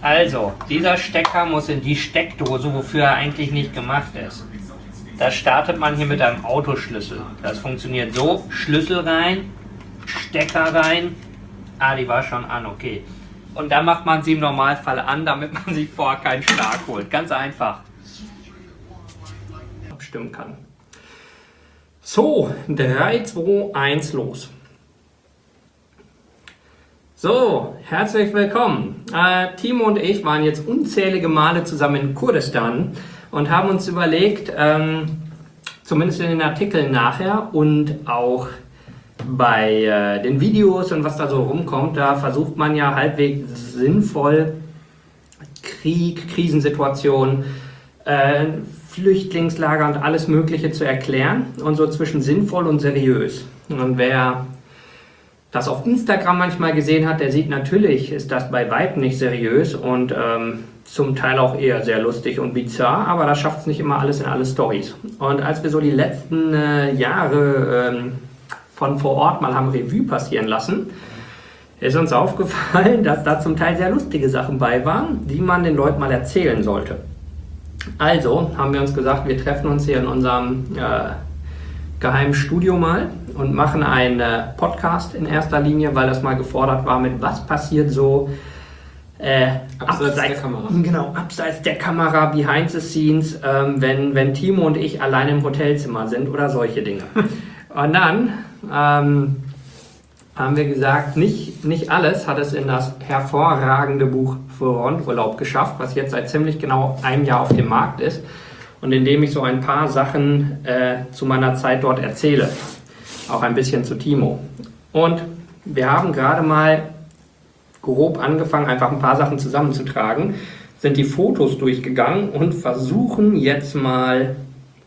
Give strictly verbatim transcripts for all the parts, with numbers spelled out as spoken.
Also, dieser Stecker muss in die Steckdose, wofür er eigentlich nicht gemacht ist. Das startet man hier mit einem Autoschlüssel. Das funktioniert so, Schlüssel rein, Stecker rein. Ah, die war schon an, okay. Und dann macht man sie im Normalfall an, damit man sich vorher keinen Schlag holt. Ganz einfach. Abstimmen kann. So, drei, zwei, eins, los. So, herzlich willkommen. Äh, Timo und ich waren jetzt unzählige Male zusammen in Kurdistan und haben uns überlegt, ähm, zumindest in den Artikeln nachher und auch bei äh, den Videos und was da so rumkommt, da versucht man ja halbwegs sinnvoll Krieg, Krisensituationen, äh, Flüchtlingslager und alles Mögliche zu erklären und so zwischen sinnvoll und seriös. Und wer das auf Instagram manchmal gesehen hat, der sieht, natürlich ist das bei weitem nicht seriös und ähm, zum Teil auch eher sehr lustig und bizarr, aber das schafft es nicht immer alles in alle Storys. Und als wir so die letzten äh, Jahre ähm, von vor Ort mal haben Revue passieren lassen, ist uns aufgefallen, dass da zum Teil sehr lustige Sachen bei waren, die man den Leuten mal erzählen sollte. Also haben wir uns gesagt, wir treffen uns hier in unserem äh, geheimen Studio mal und machen einen äh, Podcast in erster Linie, weil das mal gefordert war mit was passiert so äh, abseits, abseits der Kamera. Genau, abseits der Kamera, behind the scenes, ähm, wenn, wenn Timo und ich alleine im Hotelzimmer sind oder solche Dinge. Und dann ähm, haben wir gesagt, nicht, nicht alles hat es in das hervorragende Buch für Rundurlaub geschafft, was jetzt seit ziemlich genau einem Jahr auf dem Markt ist und in dem ich so ein paar Sachen äh, zu meiner Zeit dort erzähle. Auch ein bisschen zu Timo. Und wir haben gerade mal grob angefangen, einfach ein paar Sachen zusammenzutragen, sind die Fotos durchgegangen und versuchen jetzt mal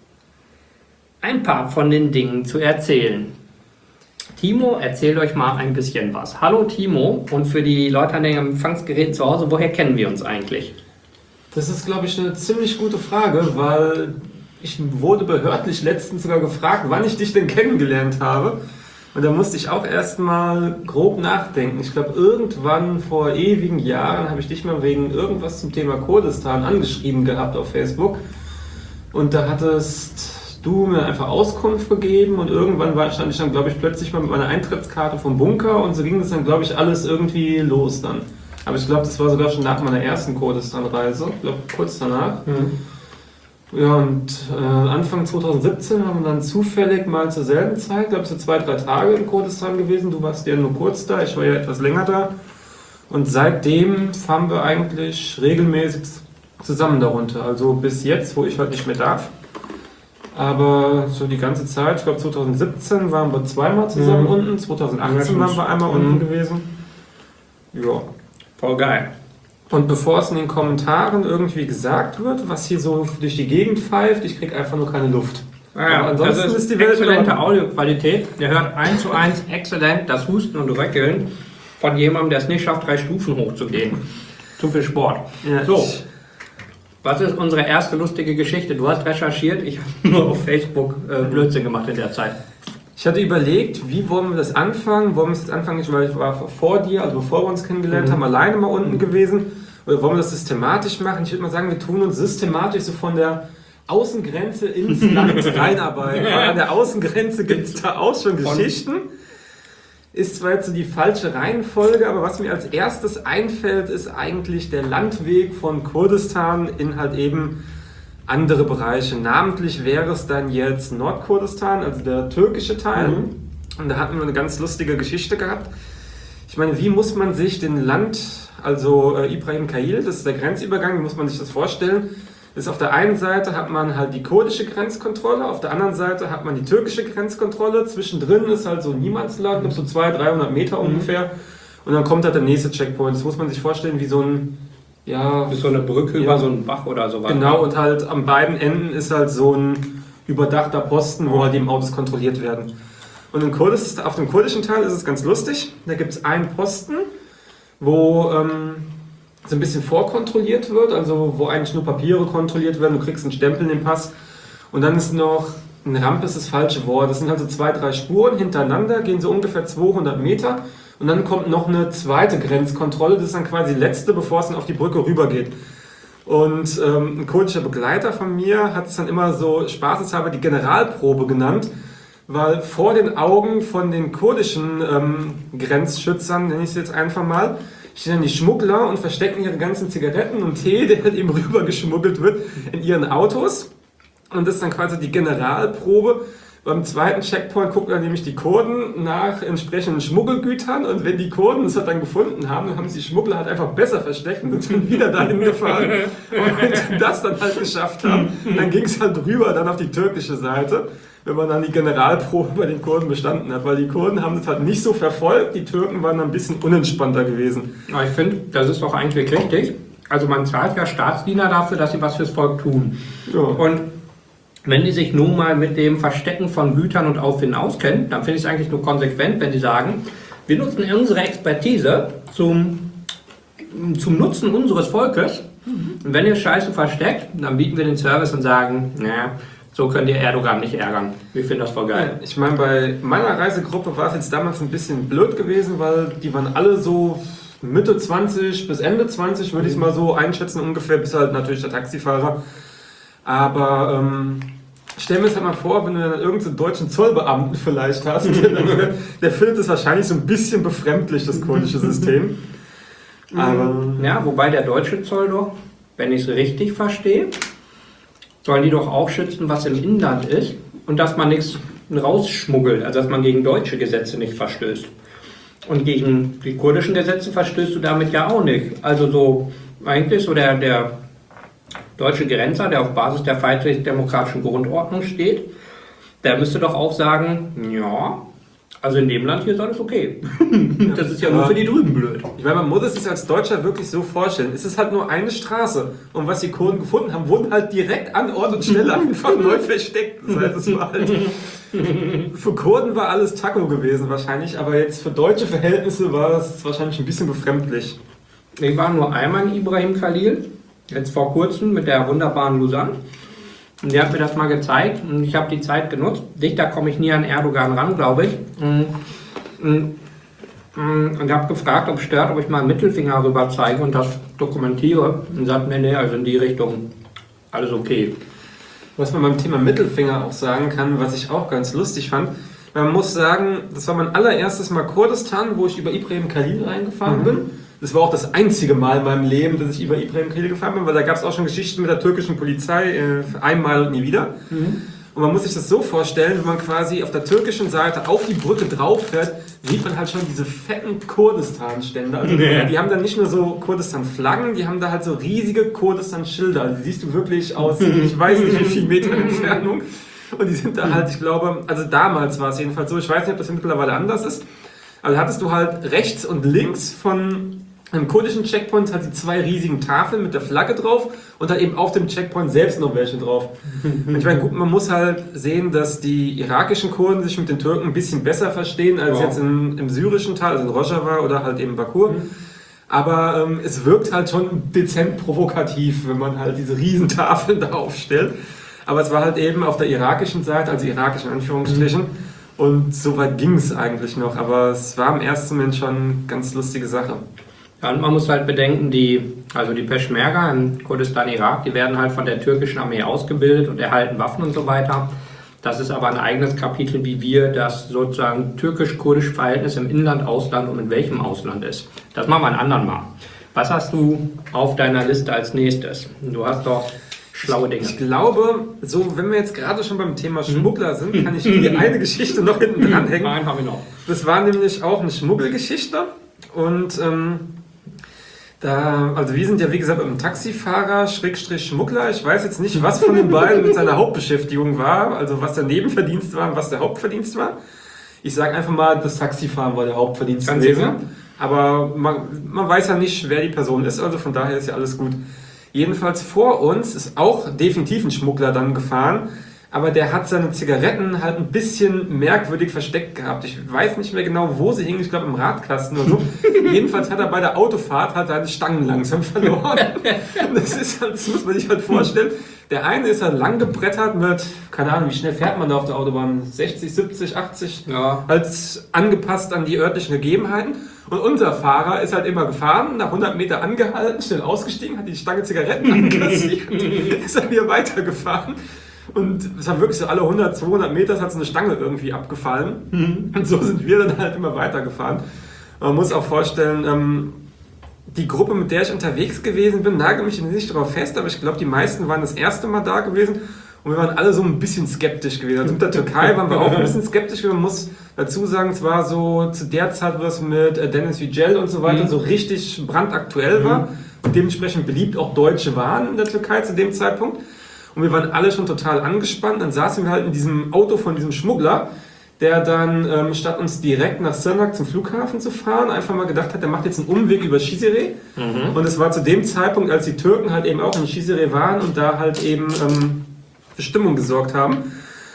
ein paar von den Dingen zu erzählen. Timo, erzählt euch mal ein bisschen was. Hallo Timo, und für die Leute an den Empfangsgeräten zu Hause, woher kennen wir uns eigentlich? Das ist, glaube ich, eine ziemlich gute Frage, weil ich wurde behördlich letztens sogar gefragt, wann ich dich denn kennengelernt habe. Und da musste ich auch erstmal grob nachdenken. Ich glaube, irgendwann vor ewigen Jahren habe ich dich mal wegen irgendwas zum Thema Kurdistan angeschrieben gehabt auf Facebook. Und da hattest du mir einfach Auskunft gegeben und irgendwann war, stand ich dann, glaube ich, plötzlich mal mit meiner Eintrittskarte vom Bunker und so ging das dann, glaube ich, alles irgendwie los dann. Aber ich glaube, das war sogar schon nach meiner ersten Kurdistan-Reise, ich glaube kurz danach. Mhm. Ja, und äh, Anfang zwanzig siebzehn haben wir dann zufällig mal zur selben Zeit, glaube ich, so zwei, drei Tage in Kurdistan gewesen. Du warst ja nur kurz da, ich war ja etwas länger da. Und seitdem fahren wir eigentlich regelmäßig zusammen darunter. Also bis jetzt, wo ich heute nicht mehr darf. Aber so die ganze Zeit, ich glaube zwanzig siebzehn waren wir zweimal zusammen mhm. unten, zwanzig achtzehn ja, waren wir einmal mhm. unten gewesen. Ja. Voll geil. Und bevor es in den Kommentaren irgendwie gesagt wird, was hier so durch die Gegend pfeift, ich krieg einfach nur keine Luft. Ja, ja. Ansonsten das ist, ist die Welt exzellente Audioqualität. Ihr hört eins zu eins exzellent das Husten und Röckeln von jemandem, der es nicht schafft, drei Stufen hochzugehen. Zu viel Sport. Ja. So. Was ist unsere erste lustige Geschichte? Du hast recherchiert, ich habe nur auf Facebook äh, Blödsinn gemacht in der Zeit. Ich hatte überlegt, wie wollen wir das anfangen? Wollen wir es jetzt anfangen, weil ich war vor dir, also bevor wir uns kennengelernt mhm. haben, alleine mal unten mhm. gewesen. Oder wollen wir das systematisch machen? Ich würde mal sagen, wir tun uns systematisch so von der Außengrenze ins Land reinarbeiten. Weil an der Außengrenze gibt es da auch schon Geschichten. Ist zwar jetzt so die falsche Reihenfolge, aber was mir als erstes einfällt, ist eigentlich der Landweg von Kurdistan in halt eben andere Bereiche. Namentlich wäre es dann jetzt Nordkurdistan, also der türkische Teil. Mhm. Und da hatten wir eine ganz lustige Geschichte gehabt. Ich meine, wie muss man sich den Land, also äh, Ibrahim Khalil, das ist der Grenzübergang, wie muss man sich das vorstellen? Ist auf der einen Seite hat man halt die kurdische Grenzkontrolle, auf der anderen Seite hat man die türkische Grenzkontrolle, zwischendrin ist halt so Niemandsland, so zweihundert, dreihundert Meter ungefähr und dann kommt halt der nächste Checkpoint. Das muss man sich vorstellen wie so ein, ja... Wie so eine Brücke ja, über so einen Bach oder sowas. Genau, und halt an beiden Enden ist halt so ein überdachter Posten, wo halt die Autos kontrolliert werden. Und in Kurdistan, auf dem kurdischen Teil ist es ganz lustig, da gibt es einen Posten, wo... Ähm, so ein bisschen vorkontrolliert wird, also wo eigentlich nur Papiere kontrolliert werden, du kriegst einen Stempel in den Pass und dann ist noch, eine Rampe ist das falsche Wort, das sind halt so zwei, drei Spuren hintereinander, gehen so ungefähr zweihundert Meter Und dann kommt noch eine zweite Grenzkontrolle, das ist dann quasi die letzte, bevor es dann auf die Brücke rübergeht. Und ähm, ein kurdischer Begleiter von mir hat es dann immer so spaßeshalber die Generalprobe genannt, weil vor den Augen von den kurdischen ähm, Grenzschützern, nenne ich es jetzt einfach mal, stehen dann die Schmuggler und verstecken ihre ganzen Zigaretten und Tee, der halt eben rüber geschmuggelt wird, in ihren Autos. Und das ist dann quasi die Generalprobe. Beim zweiten Checkpoint gucken dann nämlich die Kurden nach entsprechenden Schmuggelgütern und wenn die Kurden es halt dann gefunden haben, dann haben sie die Schmuggler halt einfach besser versteckt und sind dann wieder dahin gefahren. Und wenn sie das dann halt geschafft haben, dann ging es halt rüber dann auf die türkische Seite, wenn man dann die Generalprobe bei den Kurden bestanden hat, weil die Kurden haben das halt nicht so verfolgt, die Türken waren ein bisschen unentspannter gewesen. Aber ich finde, das ist doch eigentlich richtig. Also man zahlt ja Staatsdiener dafür, dass sie was fürs Volk tun. Ja. Und wenn die sich nun mal mit dem Verstecken von Gütern und Auffinden auskennen, dann finde ich es eigentlich nur konsequent, wenn sie sagen, wir nutzen unsere Expertise zum, zum Nutzen unseres Volkes. Und wenn ihr Scheiße versteckt, dann bieten wir den Service und sagen, naja, so könnt ihr Erdogan nicht ärgern. Wir finden das voll geil. Ich meine, bei meiner Reisegruppe war es jetzt damals ein bisschen blöd gewesen, weil die waren alle so Mitte zwanzig bis Ende zwanzig, würde ich es mal so einschätzen ungefähr, bis halt natürlich der Taxifahrer. Aber ähm, stell mir das halt mal vor, wenn du dann irgendeinen deutschen Zollbeamten vielleicht hast, der, der findet es wahrscheinlich so ein bisschen befremdlich, das kurdische System. Aber, ja, wobei der deutsche Zoll doch, wenn ich es richtig verstehe, sollen die doch auch schützen, was im Inland ist und dass man nichts rausschmuggelt, also dass man gegen deutsche Gesetze nicht verstößt. Und gegen die kurdischen Gesetze verstößt du damit ja auch nicht. Also so eigentlich so der, der deutsche Grenzer, der auf Basis der freiheitlich-demokratischen Grundordnung steht, der müsste doch auch sagen, ja, also in dem Land hier ist alles okay. Das ist ja nur für die drüben blöd. Ich meine, man muss es sich als Deutscher wirklich so vorstellen. Es ist halt nur eine Straße. Und was die Kurden gefunden haben, wurden halt direkt an Ort und Stelle einfach neu versteckt. Das heißt, es war halt, für Kurden war alles Taco gewesen wahrscheinlich, aber jetzt für deutsche Verhältnisse war es wahrscheinlich ein bisschen befremdlich. Ich war nur einmal in Ibrahim Khalil, jetzt vor kurzem mit der wunderbaren Lausanne. Und die hat mir das mal gezeigt und ich habe die Zeit genutzt. Dichter komme ich nie an Erdogan ran, glaube ich. Und ich habe gefragt, ob es stört, ob ich mal einen Mittelfinger rüber zeige und das dokumentiere. Und sagt mir, nee, also in die Richtung alles okay. Was man beim Thema Mittelfinger auch sagen kann, was ich auch ganz lustig fand, man muss sagen, das war mein allererstes Mal Kurdistan, wo ich über Ibrahim Khalil reingefahren mhm. bin. Das war auch das einzige Mal in meinem Leben, dass ich über Ibrahim Khalil gefahren bin, weil da gab es auch schon Geschichten mit der türkischen Polizei, äh, einmal und nie wieder. Mhm. Und man muss sich das so vorstellen, wenn man quasi auf der türkischen Seite auf die Brücke drauf fährt, sieht man halt schon diese fetten Kurdistan-Stände. Also nee. Die haben dann nicht nur so Kurdistan-Flaggen, die haben da halt so riesige Kurdistan-Schilder. Also die siehst du wirklich aus, ich weiß nicht wie viel Meter Entfernung. Und die sind da halt, ich glaube, also damals war es jedenfalls so, ich weiß nicht, ob das mittlerweile anders ist, aber da hattest du halt rechts und links von im kurdischen Checkpoint hat die zwei riesigen Tafeln mit der Flagge drauf und dann eben auf dem Checkpoint selbst noch welche drauf. Und ich meine, gut, man muss halt sehen, dass die irakischen Kurden sich mit den Türken ein bisschen besser verstehen als wow. jetzt in, im syrischen Teil, also in Rojava oder halt eben Bakur. Mhm. Aber ähm, es wirkt halt schon dezent provokativ, wenn man halt diese riesen Tafeln da aufstellt. Aber es war halt eben auf der irakischen Seite, also irakischen Anführungsstrichen. Mhm. Und so weit ging es eigentlich noch. Aber es war im ersten Moment schon eine ganz lustige Sache. Ja, und man muss halt bedenken, die, also die Peschmerga im Kurdistan Irak, die werden halt von der türkischen Armee ausgebildet und erhalten Waffen und so weiter. Das ist aber ein eigenes Kapitel, wie wir das sozusagen türkisch-kurdische Verhältnis im Inland, Ausland und in welchem Ausland ist. Das machen wir ein anderen Mal. Was hast du auf deiner Liste als nächstes? Du hast doch schlaue Dinge. Ich glaube, so wenn wir jetzt gerade schon beim Thema Schmuggler sind, kann ich dir eine Geschichte noch hinten dranhängen. Nein, haben wir noch. Das war nämlich auch eine Schmuggelgeschichte und ähm, Da, also wir sind ja wie gesagt ein Taxifahrer, Schrägstrich Schmuggler. Ich weiß jetzt nicht, was von den beiden mit seiner Hauptbeschäftigung war, also was der Nebenverdienst war und was der Hauptverdienst war. Ich sage einfach mal, das Taxifahren war der Hauptverdienst gewesen. Aber man, man weiß ja nicht, wer die Person ist, also von daher ist ja alles gut. Jedenfalls vor uns ist auch definitiv ein Schmuggler dann gefahren, aber der hat seine Zigaretten halt ein bisschen merkwürdig versteckt gehabt. Ich weiß nicht mehr genau, wo sie hingen, ich glaube im Radkasten oder so. Jedenfalls hat er bei der Autofahrt halt seine Stangen langsam verloren. Das ist halt, das muss man sich halt vorstellen. Der eine ist halt lang gebrettert mit, keine Ahnung, wie schnell fährt man da auf der Autobahn? sechzig, siebzig, achtzig? Ja. Halt angepasst an die örtlichen Gegebenheiten. Und unser Fahrer ist halt immer gefahren, nach hundert Meter angehalten, schnell ausgestiegen, hat die Stange Zigaretten ankassiert, ist dann wieder weitergefahren. Und es hat wirklich so alle hundert, zweihundert Meter hat so eine Stange irgendwie abgefallen. Mhm. Und so sind wir dann halt immer weitergefahren. Man muss auch vorstellen, ähm, die Gruppe, mit der ich unterwegs gewesen bin, nagel mich nicht darauf fest, aber ich glaube, die meisten waren das erste Mal da gewesen und wir waren alle so ein bisschen skeptisch gewesen. Also mit der Türkei waren wir auch ein bisschen skeptisch. Man muss dazu sagen, es war so zu der Zeit, wo es mit Dennis Yücel und so weiter mhm. so richtig brandaktuell war mhm. und dementsprechend beliebt auch Deutsche waren in der Türkei zu dem Zeitpunkt. Und wir waren alle schon total angespannt. Dann saßen wir halt in diesem Auto von diesem Schmuggler, der dann, ähm, statt uns direkt nach Sırnak zum Flughafen zu fahren, einfach mal gedacht hat, der macht jetzt einen Umweg über Şişehir. Mhm. Und es war zu dem Zeitpunkt, als die Türken halt eben auch in Şişehir waren und da halt eben ähm, für Stimmung gesorgt haben.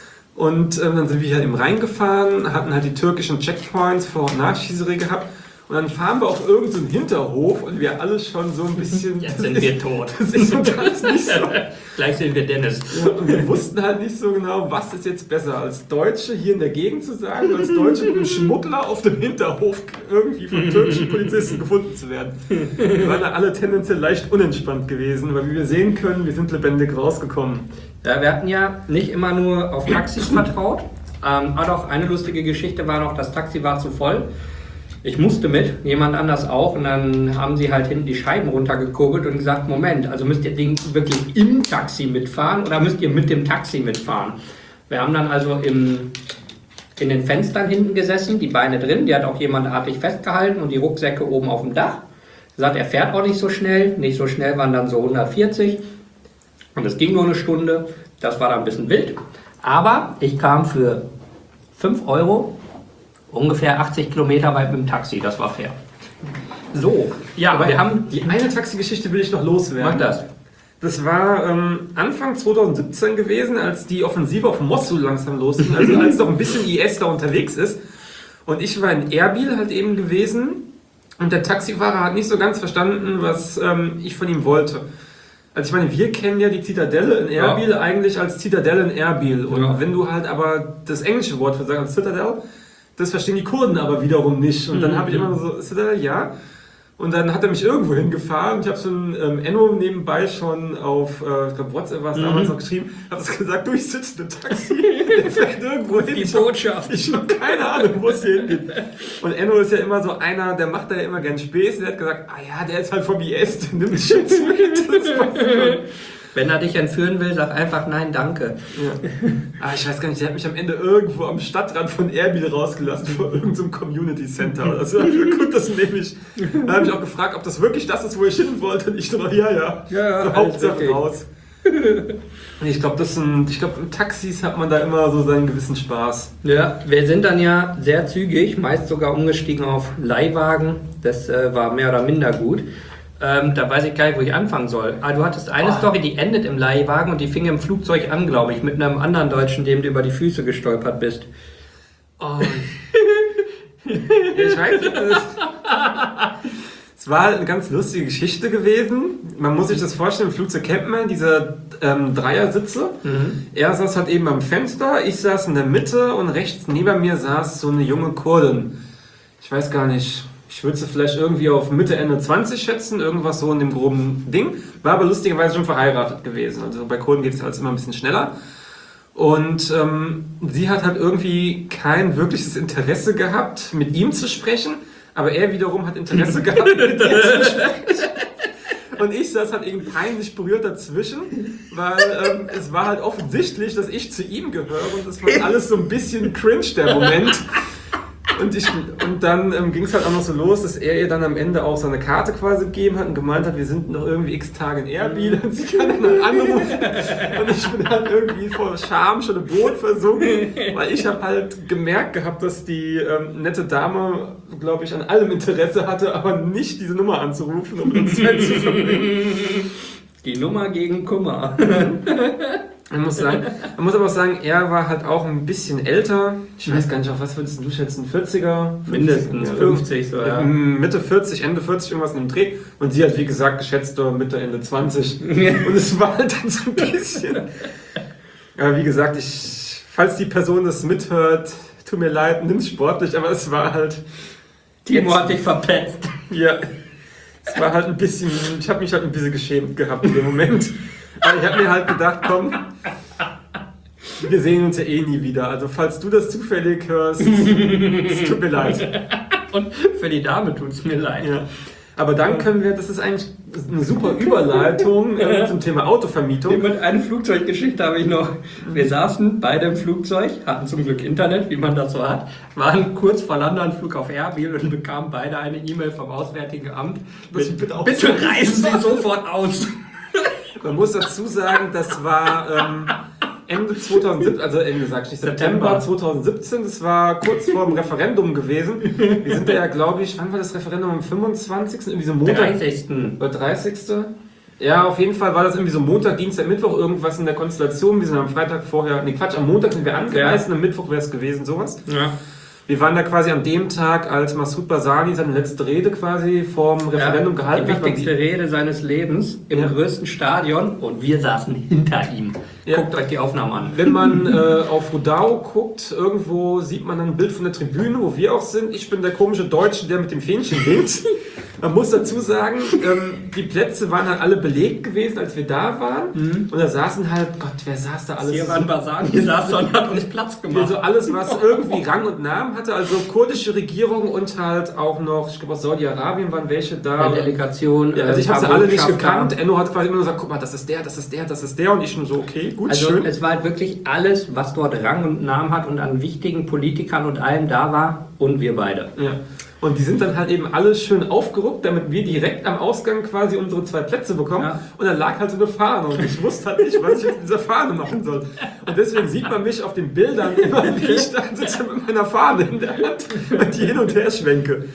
Und ähm, dann sind wir hier eben reingefahren, hatten halt die türkischen Checkpoints vor und nach Şişehir gehabt. Und dann fahren wir auf irgendeinen Hinterhof und wir alle schon so ein bisschen... Jetzt sind wir tot. Das ist so ganz nicht so. Gleich sind wir Dennis. Ja, und wir wussten halt nicht so genau, was ist jetzt besser, als Deutsche hier in der Gegend zu sagen, als Deutsche mit einem Schmuggler auf dem Hinterhof irgendwie von türkischen Polizisten gefunden zu werden. Wir waren da alle tendenziell leicht unentspannt gewesen, weil wie wir sehen können, wir sind lebendig rausgekommen. Ja, wir hatten ja nicht immer nur auf Taxis vertraut. Ähm, aber auch eine lustige Geschichte war noch, das Taxi war zu voll. Ich musste mit, jemand anders auch, und dann haben sie halt hinten die Scheiben runtergekurbelt und gesagt, Moment, also müsst ihr wirklich im Taxi mitfahren oder müsst ihr mit dem Taxi mitfahren? Wir haben dann also im, in den Fenstern hinten gesessen, die Beine drin, die hat auch jemand artig festgehalten und die Rucksäcke oben auf dem Dach. Gesagt, er fährt auch nicht so schnell, nicht so schnell waren dann so hundertvierzig und es ging nur eine Stunde, das war dann ein bisschen wild, aber ich kam für fünf Euro ungefähr achtzig Kilometer weit mit dem Taxi, das war fair. So, ja, aber wir haben... Die eine Taxigeschichte will ich noch loswerden. Mach das. Das war ähm, Anfang zwanzig siebzehn gewesen, als die Offensive auf Mosul langsam losging, also als doch ein bisschen I S da unterwegs ist. Und ich war in Erbil halt eben gewesen und der Taxifahrer hat nicht so ganz verstanden, was ähm, ich von ihm wollte. Also ich meine, wir kennen ja die Zitadelle in Erbil ja. eigentlich als Zitadelle in Erbil. Und ja. wenn du halt aber das englische Wort für sagen, Citadel, das verstehen die Kurden aber wiederum nicht. Und dann mhm. habe ich immer so, Citadel, ja. Und dann hat er mich irgendwo hingefahren. Ich habe so ein ähm, Enno nebenbei schon auf, äh, ich glaube WhatsApp war es mhm. damals noch geschrieben, habe es gesagt, du, ich sitze im Taxi, der fährt irgendwo hin. Die Botschaft. Ich habe keine Ahnung, wo es hier hingeht. Und Enno ist ja immer so einer, der macht da ja immer gern Späße. Der hat gesagt, ah ja, der ist halt vom I S, der nimmt Schutz mit. Das war Wenn er dich entführen will, sag einfach nein, danke. Ja. Ah, ich weiß gar nicht, der hat mich am Ende irgendwo am Stadtrand von Erbil rausgelassen, vor irgendeinem so Community Center. Also gut, das nehme ich. Da habe ich auch gefragt, ob das wirklich das ist, wo ich hin wollte. Und ich so, ja, ja. ja so, Hauptsache raus. Ich glaube, das sind, ich glaube, in Taxis hat man da immer so seinen gewissen Spaß. Ja, wir sind dann ja sehr zügig, meist sogar umgestiegen auf Leihwagen. Das äh, war mehr oder minder gut. Ähm, da weiß ich gar nicht, wo ich anfangen soll. Aber du hattest eine oh. Story, die endet im Leihwagen und die fing im Flugzeug an, glaube ich, mit einem anderen Deutschen, dem du über die Füße gestolpert bist. Oh. Ich weiß nicht, das es war eine ganz lustige Geschichte gewesen. Man muss sich das vorstellen, im Flugzeug kennt man diese ähm, Dreiersitze. Mhm. Er saß halt eben am Fenster, ich saß in der Mitte und rechts neben mir saß so eine junge Kurdin. Ich weiß gar nicht... Ich würde sie vielleicht irgendwie auf Mitte, Ende zwanzig schätzen, irgendwas so in dem groben Ding. War aber lustigerweise schon verheiratet gewesen. Also bei Kurden geht es halt immer ein bisschen schneller. Und ähm, sie hat halt irgendwie kein wirkliches Interesse gehabt, mit ihm zu sprechen. Aber er wiederum hat Interesse gehabt, mit ihr zu sprechen. Und ich saß halt irgendwie peinlich berührt dazwischen, weil ähm, es war halt offensichtlich, dass ich zu ihm gehöre. Und das war alles so ein bisschen cringe, der Moment. Und, ich, und dann ähm, ging es halt auch noch so los, dass er ihr dann am Ende auch seine Karte quasi gegeben hat und gemeint hat, wir sind noch irgendwie x Tage in Erbil und sie kann dann anrufen. Und ich bin halt irgendwie vor Scham schon im Boot versunken, weil ich habe halt gemerkt gehabt, dass die ähm, nette Dame, glaube ich, an allem Interesse hatte, aber nicht diese Nummer anzurufen, um uns Zeit zu verbringen. Die Nummer gegen Kummer. Man muss, sagen, man muss aber auch sagen, er war halt auch ein bisschen älter. Ich weiß gar nicht, auf was würdest du schätzen? vierziger? Mindestens ja, fünfzig, so, ja. Mitte vierzig, Ende vierzig, irgendwas in dem Dreh. Und sie hat, wie gesagt, geschätzt Mitte, Ende zwanzig. Und es war halt dann so ein bisschen. Aber wie gesagt, ich, falls die Person das mithört, tut mir leid, nimm's sportlich, aber es war halt. Timo hat dich verpetzt. Ja. Es war halt ein bisschen, ich habe mich halt ein bisschen geschämt gehabt in dem Moment. Aber ich habe mir halt gedacht, komm, wir sehen uns ja eh nie wieder. Also falls du das zufällig hörst, es tut mir leid. Und für die Dame tut es mir leid. Ja. Aber dann können wir, das ist eigentlich eine super Überleitung äh, zum Thema Autovermietung. Mit einer Flugzeuggeschichte habe ich noch. Wir saßen beide im Flugzeug, hatten zum Glück Internet, wie man das so hat, waren kurz vor Landeanflug auf Erbil und bekamen beide eine E-Mail vom Auswärtigen Amt. Mit, bitte, bitte reisen Sie sofort aus. Man muss dazu sagen, das war ähm, Ende zweitausendsiebzehn, also Ende sag ich nicht, September zweitausendsiebzehn, das war kurz vor dem Referendum gewesen. Wir sind ja, glaube ich, wann war das Referendum? Am fünfundzwanzigsten Irgendwie so Montag? dreißigsten Oder dreißigsten Ja, auf jeden Fall war das irgendwie so Montag, Dienstag, Mittwoch, irgendwas in der Konstellation. Wir sind am Freitag vorher, nee Quatsch, am Montag sind wir angereist und am Mittwoch wäre es gewesen, sowas. Ja. Wir waren da quasi an dem Tag, als Massoud Barzani seine letzte Rede quasi vorm Referendum ja, gehalten die hat. Die wichtigste Rede seines Lebens im ja. größten Stadion und wir saßen hinter ihm. Ja. Guckt euch die Aufnahmen an. Wenn man äh, auf Rudao guckt, irgendwo sieht man ein Bild von der Tribüne, wo wir auch sind. Ich bin der komische Deutsche, der mit dem Fähnchen winkt. Man muss dazu sagen, ähm, die Plätze waren halt alle belegt gewesen, als wir da waren. Mhm. Und da saßen halt, Gott, wer saß da alles? Hier waren Barzani, die saß da und hat uns Platz gemacht. Also alles, was irgendwie Rang und Namen hatte, also kurdische Regierung und halt auch noch, ich glaube aus Saudi-Arabien waren welche da. Eine Delegation. Ja, also ich habe sie alle nicht gekannt. Enno hat quasi immer nur gesagt, guck mal, das ist der, das ist der, das ist der. Und ich nur so, okay, gut, also schön. Es war halt wirklich alles, was dort Rang und Namen hat und an wichtigen Politikern und allem da war. Und wir beide. Ja. Und die sind dann halt eben alle schön aufgerückt, damit wir direkt am Ausgang quasi unsere zwei Plätze bekommen. Ja. Und dann lag halt so eine Fahne und ich wusste halt nicht, was ich jetzt mit dieser Fahne machen soll. Und deswegen sieht man mich auf den Bildern immer, wie ich da sitze mit meiner Fahne in der Hand und die hin und her schwenke.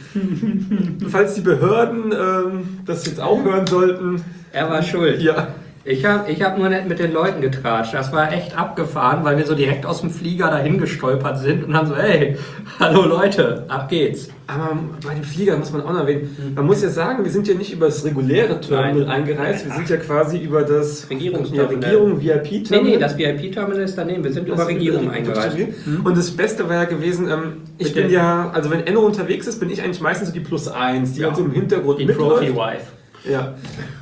Und falls die Behörden ähm, das jetzt auch hören sollten. Er war schuld. Ja. Ich habe ich hab nur nicht mit den Leuten getratscht. Das war echt abgefahren, weil wir so direkt aus dem Flieger dahin gestolpert sind und dann so, hey, hallo Leute, ab geht's. Aber bei dem Flieger muss man auch noch erwähnen, man muss ja sagen, wir sind ja nicht über das reguläre Terminal Nein. eingereist, wir sind ja quasi über das Regierungsterminal. Ja, Regierung V I P-Terminal. Nee, nee, das V I P-Terminal ist daneben, wir sind das über Regierung eingereist. Mhm. Und das Beste war ja gewesen, ähm, ich Bitte. bin ja, also wenn Enno unterwegs ist, bin ich eigentlich meistens so die Plus eins, die ja. also im Hintergrund die mitläuft. Trophy-Wife. Ja.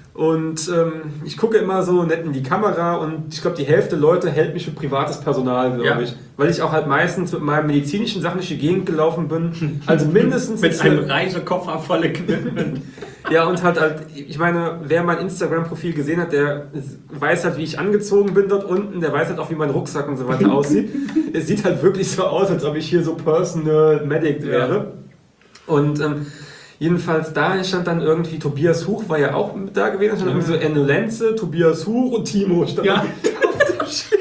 Und ähm, ich gucke immer so nett in die Kamera und ich glaube, die Hälfte der Leute hält mich für privates Personal, glaube ja. ich. Weil ich auch halt meistens mit meinen medizinischen Sachen durch die Gegend gelaufen bin. Also mindestens... mit einem Reisekoffer voll Equipment. Ja, und halt, halt, ich meine, wer mein Instagram-Profil gesehen hat, der weiß halt, wie ich angezogen bin dort unten, der weiß halt auch, wie mein Rucksack und so weiter aussieht. Es sieht halt wirklich so aus, als ob ich hier so Personal Medic wäre. Ja. Und... Ähm, jedenfalls da stand dann irgendwie, Tobias Huch war ja auch mit da gewesen, stand ja. irgendwie so Enno Lenze, Tobias Huch und Timo stand ja. auf dem Schild.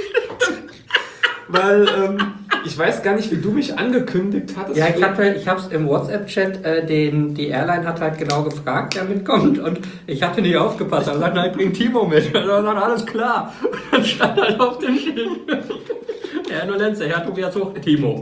Weil ähm, ich weiß gar nicht, wie du mich angekündigt hattest. Ja, ich, hatte, ich habe es im WhatsApp-Chat, äh, den, die Airline hat halt genau gefragt, wer mitkommt und ich hatte nicht aufgepasst. Er sagt, nein, bring Timo mit. Und dann sagt, alles klar. Und dann stand halt auf dem Schild. Ja, Enno Lenze, ja, Tobias Huch, Timo.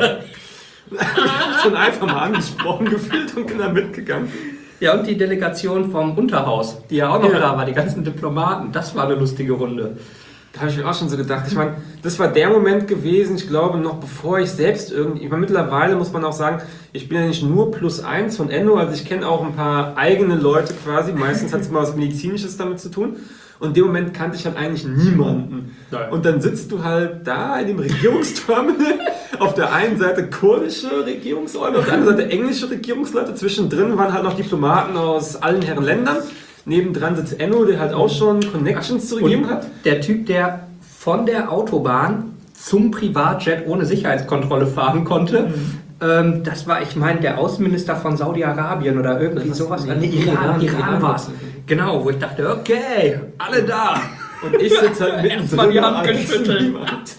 Schon einfach mal angesprochen gefühlt und bin da mitgegangen. Ja, und die Delegation vom Unterhaus, die ja auch noch ja. da war, die ganzen Diplomaten, das war eine lustige Runde. Da habe ich mir auch schon so gedacht. Ich meine, das war der Moment gewesen, ich glaube, noch bevor ich selbst irgendwie... Ich meine, mittlerweile muss man auch sagen, ich bin ja nicht nur Plus eins von Enno, also ich kenne auch ein paar eigene Leute quasi. Meistens hat es mal was Medizinisches damit zu tun. Und in dem Moment kannte ich halt eigentlich niemanden. Nein. Und dann sitzt du halt da in dem Regierungsterminal, auf der einen Seite kurdische Regierungsräume, auf der anderen Seite englische Regierungsleute. Zwischendrin waren halt noch Diplomaten aus allen Herren Ländern. Nebendran sitzt Enno, der halt auch schon Connections zur Regierung hat. Der Typ, der von der Autobahn zum Privatjet ohne Sicherheitskontrolle fahren konnte. Mhm. Ähm, das war, ich meine, der Außenminister von Saudi-Arabien oder irgendwie das sowas. Nee, Iran, Iran, Iran, Iran war es. Genau, wo ich dachte, okay, alle da. Und ich sitze halt mittendrin. Erstmal die Hand geschüttelt.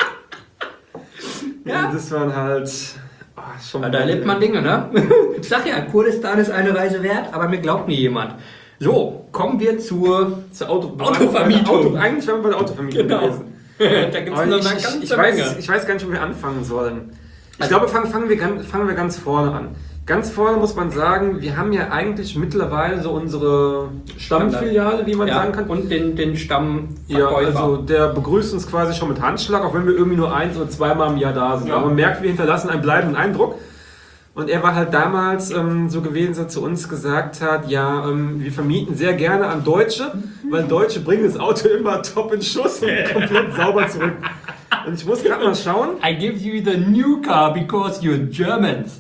Ja, das waren halt... Oh, schon da erlebt man Dinge, ne? Ich sag ja, Kurdistan ist eine Reise wert, aber mir glaubt nie jemand. So, kommen wir zur, zur Auto Autovermietung. Auto, eigentlich waren wir bei der Autovermietung genau. gewesen. Da gibt es noch ich, eine ich, ganze ich, weiß, Menge. ich weiß gar nicht, wo wir anfangen sollen. Ich Also- glaube, fangen, fangen, wir ganz, fangen wir ganz vorne an. Ganz vorne muss man sagen, wir haben ja eigentlich mittlerweile so unsere Stammfiliale, wie man Ja, sagen kann. und den, den Ja, Stammverkäufer. also der begrüßt uns quasi schon mit Handschlag, auch wenn wir irgendwie nur eins oder zweimal im Jahr da sind. Ja. Aber man merkt, wir hinterlassen einen bleibenden Eindruck. Und er war halt damals ähm, so gewesen, dass er zu uns gesagt hat, ja, ähm, wir vermieten sehr gerne an Deutsche, weil Deutsche bringen das Auto immer top in Schuss und komplett sauber zurück. Und ich muss gerade mal schauen. I give you the new car because you're Germans.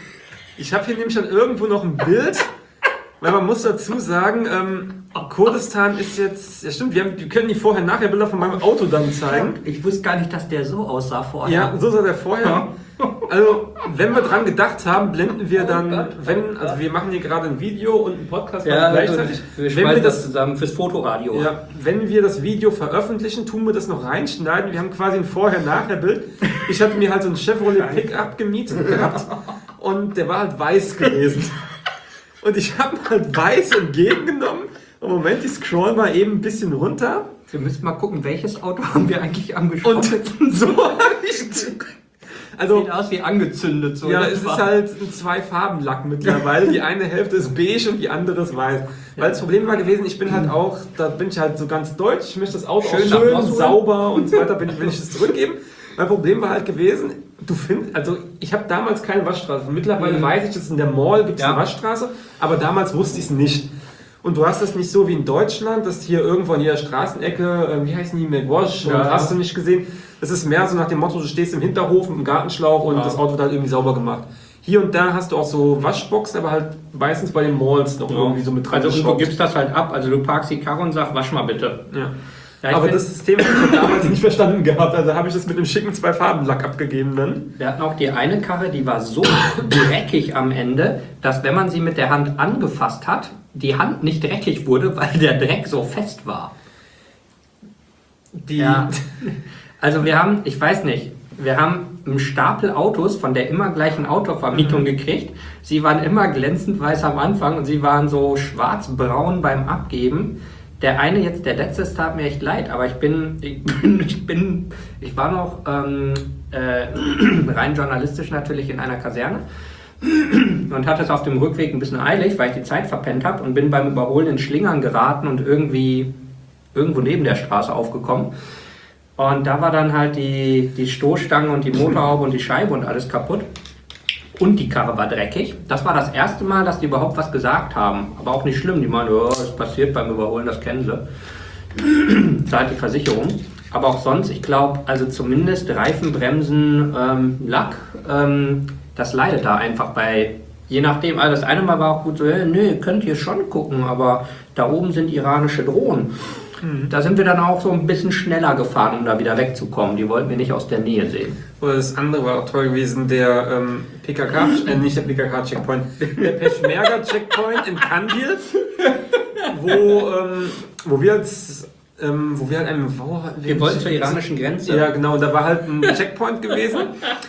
Ich habe hier nämlich dann irgendwo noch ein Bild, weil man muss dazu sagen, ähm, Kurdistan ist jetzt, ja stimmt, wir, haben, wir können die Vorher-Nachher-Bilder von meinem Auto dann zeigen. Ich wusste gar nicht, dass der so aussah vorher. Ja, so sah der vorher. Also, wenn wir dran gedacht haben, blenden wir Oh dann, Gott, wenn, oh also Gott. wir machen hier gerade ein Video und einen Podcast Ja, gleichzeitig. wir Wenn schmeißen wir das das, zusammen fürs Fotoradio. ja, wenn wir das Video veröffentlichen, tun wir das noch reinschneiden. Wir haben quasi ein Vorher-Nachher-Bild. Ich hatte mir halt so ein Chevrolet Pickup gemietet gehabt und der war halt weiß gewesen. Und ich habe halt weiß entgegengenommen. Und Moment, ich scroll mal eben ein bisschen runter. Wir müssen mal gucken, welches Auto haben wir eigentlich angeschaut. Und so habe ich. Also, Sieht aus wie angezündet. So ja, das es ist war- halt ein Zwei-Farben-Lack mittlerweile. Die eine Hälfte ist beige und die andere ist weiß. Weil das Problem war gewesen, ich bin halt auch, da bin ich halt so ganz deutsch, ich möchte das Auto Schön schön, nach auch schön Mosul. sauber und so weiter, bin ich, will ich es zurückgeben. Mein Problem war halt gewesen, du findest, also ich habe damals keine Waschstraße. Mittlerweile Mhm. weiß ich, dass in der Mall gibt es Ja. eine Waschstraße, aber damals wusste ich es nicht. Und du hast das nicht so wie in Deutschland, dass hier irgendwo an jeder Straßenecke, äh, wie heißen die, McWash, Ja. und hast du nicht gesehen. Das ist mehr so nach dem Motto, du stehst im Hinterhof mit dem Gartenschlauch und Ja. das Auto wird halt irgendwie sauber gemacht. Hier und da hast du auch so Waschboxen, aber halt meistens bei den Malls noch irgendwie so mit dran Also und du geschraubt. gibst das halt ab. Also du parkst die Karre und sagst, wasch mal bitte. Ja. Ja, ich Aber find- das System habe ich damals nicht verstanden gehabt, also habe ich das mit einem schicken Zwei-Farben-Lack abgegeben dann. Wir hatten auch die eine Karre, die war so dreckig am Ende, dass wenn man sie mit der Hand angefasst hat, die Hand nicht dreckig wurde, weil der Dreck so fest war. Die, Ja. Also wir haben, ich weiß nicht, wir haben einen Stapel Autos von der immer gleichen Autovermietung Mhm. gekriegt. Sie waren immer glänzend weiß am Anfang und sie waren so schwarz-braun beim Abgeben. Der eine jetzt, der letzte, es tat mir echt leid, aber ich bin, ich bin, ich bin, ich war noch ähm, äh, rein journalistisch natürlich in einer Kaserne und hatte es auf dem Rückweg ein bisschen eilig, weil ich die Zeit verpennt habe und bin beim Überholen in Schlingern geraten und irgendwie irgendwo neben der Straße aufgekommen. Und da war dann halt die, die Stoßstange und die Motorhaube und die Scheibe und alles kaputt. Und die Karre war dreckig. Das war das erste Mal, dass die überhaupt was gesagt haben. Aber auch nicht schlimm. Die meinen, oh, das passiert beim Überholen, das kennen sie. Zahlt die Versicherung. Aber auch sonst, ich glaube, also zumindest Reifen, Bremsen, ähm, Lack, ähm, das leidet da einfach bei, je nachdem. Also das eine Mal war auch gut so, hey, nee, könnt ihr schon gucken, aber da oben sind iranische Drohnen. Da sind wir dann auch so ein bisschen schneller gefahren, um da wieder wegzukommen. Die wollten wir nicht aus der Nähe sehen. oder das andere war auch toll gewesen, der ähm, P K K, äh, nicht der P K K-Checkpoint, der Peschmerga-Checkpoint in Kandil, wo, ähm, wo wir als ähm, wo wir halt einen wo, Wir wollten zur iranischen Grenze. Ja, genau, da war halt ein Checkpoint gewesen.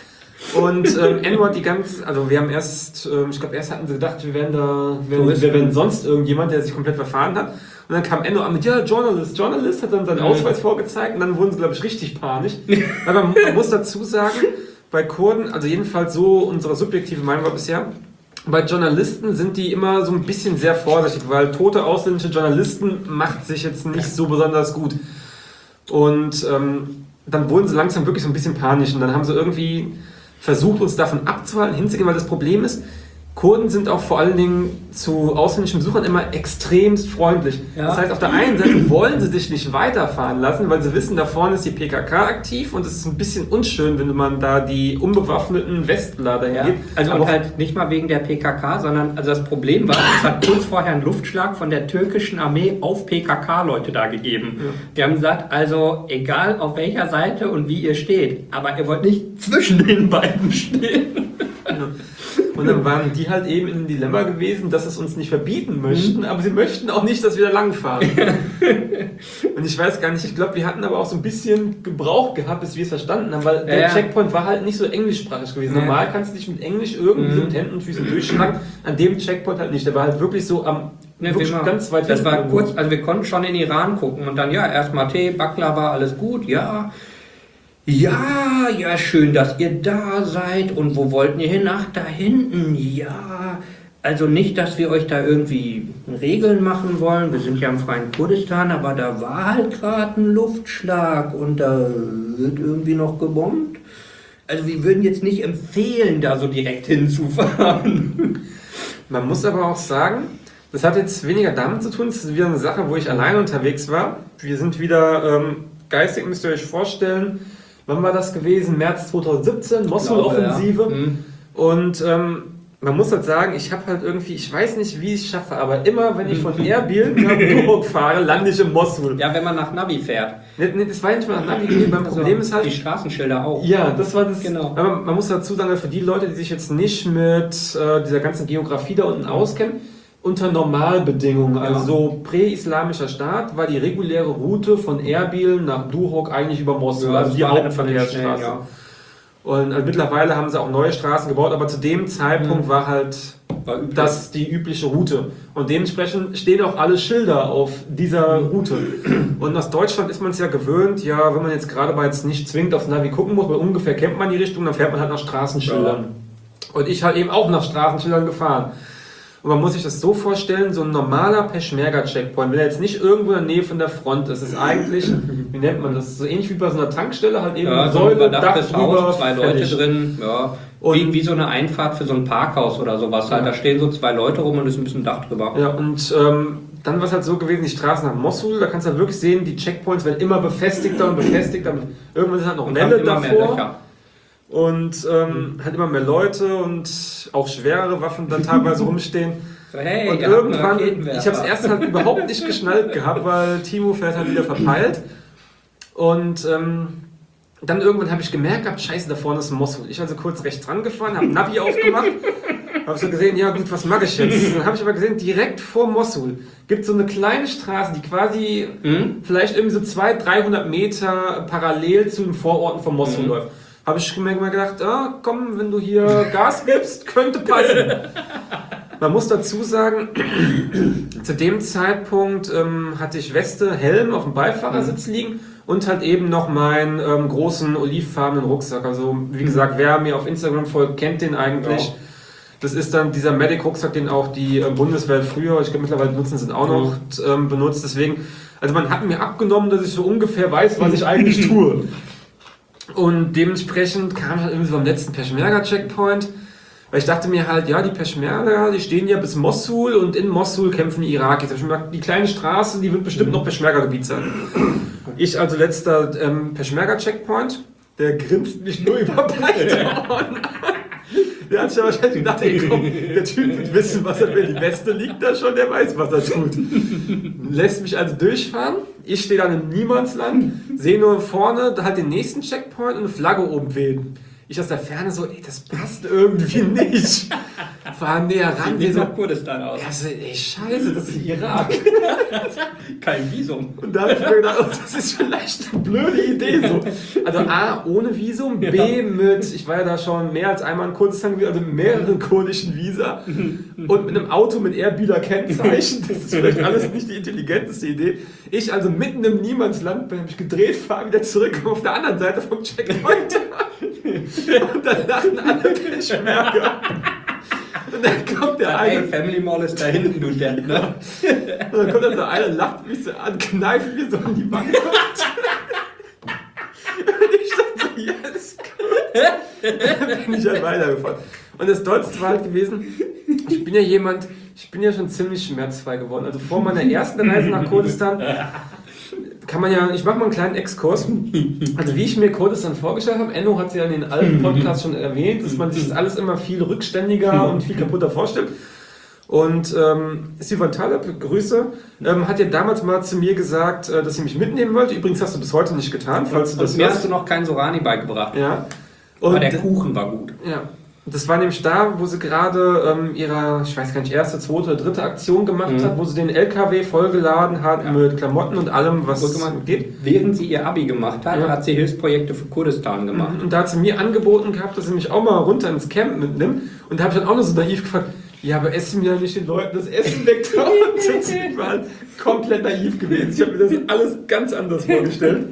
Und ähm, Enno hat die ganz, also wir haben erst, ähm, ich glaube erst hatten sie gedacht, wir wären da, wir, Touristen. wir wären sonst irgendjemand, der sich komplett verfahren hat. Und dann kam Enno an mit, ja, Journalist, Journalist, hat dann seinen Mhm. Ausweis vorgezeigt und dann wurden sie, glaube ich, richtig panisch. Weil man, man muss dazu sagen, bei Kurden, also jedenfalls so unsere subjektive Meinung war bisher, bei Journalisten sind die immer so ein bisschen sehr vorsichtig, weil tote ausländische Journalisten macht sich jetzt nicht so besonders gut. Und ähm, dann wurden sie langsam wirklich so ein bisschen panisch und dann haben sie irgendwie versucht, uns davon abzuhalten, hinzugehen, weil das Problem ist, Kurden sind auch vor allen Dingen zu ausländischen Besuchern immer extremst freundlich. Ja. Das heißt, auf der einen Seite wollen sie dich nicht weiterfahren lassen, weil sie wissen, da vorne ist die P K K aktiv und es ist ein bisschen unschön, wenn man da die unbewaffneten Westler dahin Ja, geht. also Aber und halt nicht mal wegen der P K K, sondern also das Problem war, es hat kurz vorher einen Luftschlag von der türkischen Armee auf P K K-Leute da gegeben. Ja. Die haben gesagt, also egal auf welcher Seite und wie ihr steht, aber ihr wollt nicht zwischen den beiden stehen. Und dann waren die halt eben in einem Dilemma gewesen, dass es uns nicht verbieten möchten, aber sie möchten auch nicht, dass wir da langfahren. Und ich weiß gar nicht, ich glaube, wir hatten aber auch so ein bisschen Gebrauch gehabt, bis wir es verstanden haben, weil der Ja. Checkpoint war halt nicht so englischsprachig gewesen. Ja. Normal kannst du dich mit Englisch irgendwie so Mhm. mit Händen und Füßen durchschlagen, an dem Checkpoint halt nicht. Der war halt wirklich so am Ne, wirklich wir ganz weit Das war hinten kurz, also wir konnten schon in Iran gucken und dann, ja, erstmal Tee, Baklava, alles gut, ja. Ja, ja, schön, dass ihr da seid. Und wo wollten ihr hin? Ach, da hinten, ja. Also nicht, dass wir euch da irgendwie Regeln machen wollen. Wir sind ja im freien Kurdistan, aber da war halt gerade ein Luftschlag und da wird irgendwie noch gebombt. Also wir würden jetzt nicht empfehlen, da so direkt hinzufahren. Man muss aber auch sagen, das hat jetzt weniger damit zu tun, es ist wieder eine Sache, wo ich alleine unterwegs war. Wir sind wieder, ähm, geistig müsst ihr euch vorstellen, wann war das gewesen? März zweitausendsiebzehn, Mosul-Offensive. Ja. Mhm. Und ähm, man muss halt sagen, ich habe halt irgendwie, ich weiß nicht, wie ich es schaffe, aber immer, wenn ich von Erbil nach Duhok fahre, lande ich in Mosul. Ja, wenn man nach Navi fährt. Nee, nee, das war nicht mal nach Navi, beim Problem ist halt... Die Straßenschilder auch. Ja, das war das. Genau. Aber man muss dazu sagen, für die Leute, die sich jetzt nicht mit äh, dieser ganzen Geografie da unten auskennen, unter Normalbedingungen, also Ja. so präislamischer Staat, war die reguläre Route von Erbil nach Duhok eigentlich über Mosul, also die Hauptverkehrsstraße. Ja. Und also mittlerweile haben sie auch neue Straßen gebaut, aber zu dem Zeitpunkt Mhm. war halt War üblich. das die übliche Route. Und dementsprechend stehen auch alle Schilder auf dieser Route. Und aus Deutschland ist man es ja gewöhnt, ja, wenn man jetzt gerade mal jetzt nicht zwingend aufs Navi gucken muss, weil ungefähr kennt man die Richtung, dann fährt man halt nach Straßenschildern. Und ich halt eben auch nach Straßenschildern gefahren. Und man muss sich das so vorstellen, so ein normaler Peschmerga-Checkpoint, wenn er jetzt nicht irgendwo in der Nähe von der Front ist, ist eigentlich, wie nennt man das, so ähnlich wie bei so einer Tankstelle, halt eben Ja, eine so Säule, ein Dach überdachtes drüber, Haus, zwei Leute fertig. drin, ja. Und- wie, wie so eine Einfahrt für so ein Parkhaus oder sowas. Halt. Ja. Da stehen so zwei Leute rum und ist ein bisschen Dach drüber. Ja, und ähm, dann war es halt so gewesen, die Straße nach Mosul, da kannst du halt wirklich sehen, die Checkpoints werden immer befestigter und befestigter. Irgendwann sind halt noch Und haben Wälle immer mehr davor. Löcher. Und ähm, halt immer mehr Leute und auch schwerere Waffen dann teilweise rumstehen. So, hey, Und ihr habt einen irgendwann, Raketenwerfer. ich habe es erst halt überhaupt nicht geschnallt gehabt, weil Timo fährt halt wieder verpeilt. Und ähm, dann irgendwann habe ich gemerkt gehabt, scheiße, da vorne ist ein Mosul. Ich also kurz rechts rangefahren, habe Navi aufgemacht, habe so gesehen, ja gut, was mache ich jetzt? Dann habe ich aber gesehen, direkt vor Mosul gibt es so eine kleine Straße, die quasi Mhm. vielleicht irgendwie so zweihundert, dreihundert Meter parallel zu den Vororten von Mosul Mhm. läuft. Habe ich mir mal gedacht, ah, komm, wenn du hier Gas gibst, könnte passen. Man muss dazu sagen, zu dem Zeitpunkt ähm, hatte ich Weste, Helm auf dem Beifahrersitz liegen und halt eben noch meinen ähm, großen olivfarbenen Rucksack. Also wie gesagt, wer mir auf Instagram folgt, kennt den eigentlich. Ja. Das ist dann dieser Medic-Rucksack, den auch die äh, Bundeswehr früher, ich glaube mittlerweile nutzen sie ihn auch noch, ähm, benutzt. Deswegen, also man hat mir abgenommen, dass ich so ungefähr weiß, was ich eigentlich tue. Und dementsprechend kam ich halt irgendwie so am letzten Peschmerga-Checkpoint. Weil ich dachte mir halt, ja, die Peschmerga, die stehen ja bis Mosul und in Mosul kämpfen die Irakis. Ich hab schon gedacht, die kleine Straße, die wird bestimmt noch Peschmerga-Gebiet sein. Ich also letzter ähm, Peschmerga-Checkpoint, der grinst mich nur über beide Ohren. Der hat schon wahrscheinlich gedacht, ey, komm, der Typ wird wissen, was er will. Die Weste liegt da schon, der weiß, was er tut. Lässt mich also durchfahren. Ich stehe dann im Niemandsland, sehe nur vorne halt den nächsten Checkpoint und eine Flagge oben wehen. Ich aus der Ferne so, ey, das passt irgendwie nicht. Fahr näher ran. Sieht wir nicht so, nach Kurdistan aus. ja, so, ey, scheiße, das ist Irak. Kein Visum. Und da habe ich mir gedacht, oh, das ist vielleicht eine blöde Idee. So. Also A, ohne Visum, B, mit, ich war ja da schon mehr als einmal in Kurdistan gewesen, also mit mehreren kurdischen Visa und mit einem Auto mit Airbilder Kennzeichen. Das ist vielleicht alles nicht die intelligenteste Idee. Ich also mitten im Niemandsland bin, habe ich gedreht, fahre wieder zurück auf der anderen Seite vom Checkpoint. Und dann lachen alle Peschmerga. Und dann kommt der Hey, eine. Family Mall ist da hinten, du Depp, ne? Und dann kommt da so einer, lacht mich so an, kneift mir so an die Wand. Und ich stand so, yes, gut. Dann bin ich halt weitergefahren. Und das Dollste war halt gewesen, ich bin ja jemand, ich bin ja schon ziemlich schmerzfrei geworden. Also vor meiner ersten Reise nach Kurdistan kann man ja, ich mache mal einen kleinen Exkurs. Also wie ich mir Kurdistan vorgestellt habe, Enno hat es ja in den alten Podcasts schon erwähnt, dass man sich das alles immer viel rückständiger und viel kaputter vorstellt. Und ähm, Sivan Taleb, Grüße, ähm, hat ja damals mal zu mir gesagt, äh, dass sie mich mitnehmen wollte. Übrigens hast du bis heute nicht getan, falls du Und das mir hörst. hast du noch kein Sorani beigebracht. Ja. Aber Und der Kuchen war gut. ja. Das war nämlich da, wo sie gerade ähm, ihre, ich weiß gar nicht, erste, zweite oder dritte Aktion gemacht Mhm. hat, wo sie den L K W vollgeladen hat Ja. mit Klamotten und allem, was Gut gemacht. geht. Während sie ihr Abi gemacht hat, Ja. hat sie Hilfsprojekte für Kurdistan gemacht. Und da hat sie mir angeboten gehabt, dass sie mich auch mal runter ins Camp mitnimmt. Und da habe ich dann auch noch so naiv gefragt, Ja, aber essen wir ja nicht den Leuten das Essen wegtrauen. Ich war halt komplett naiv gewesen. Ich habe mir das alles ganz anders vorgestellt.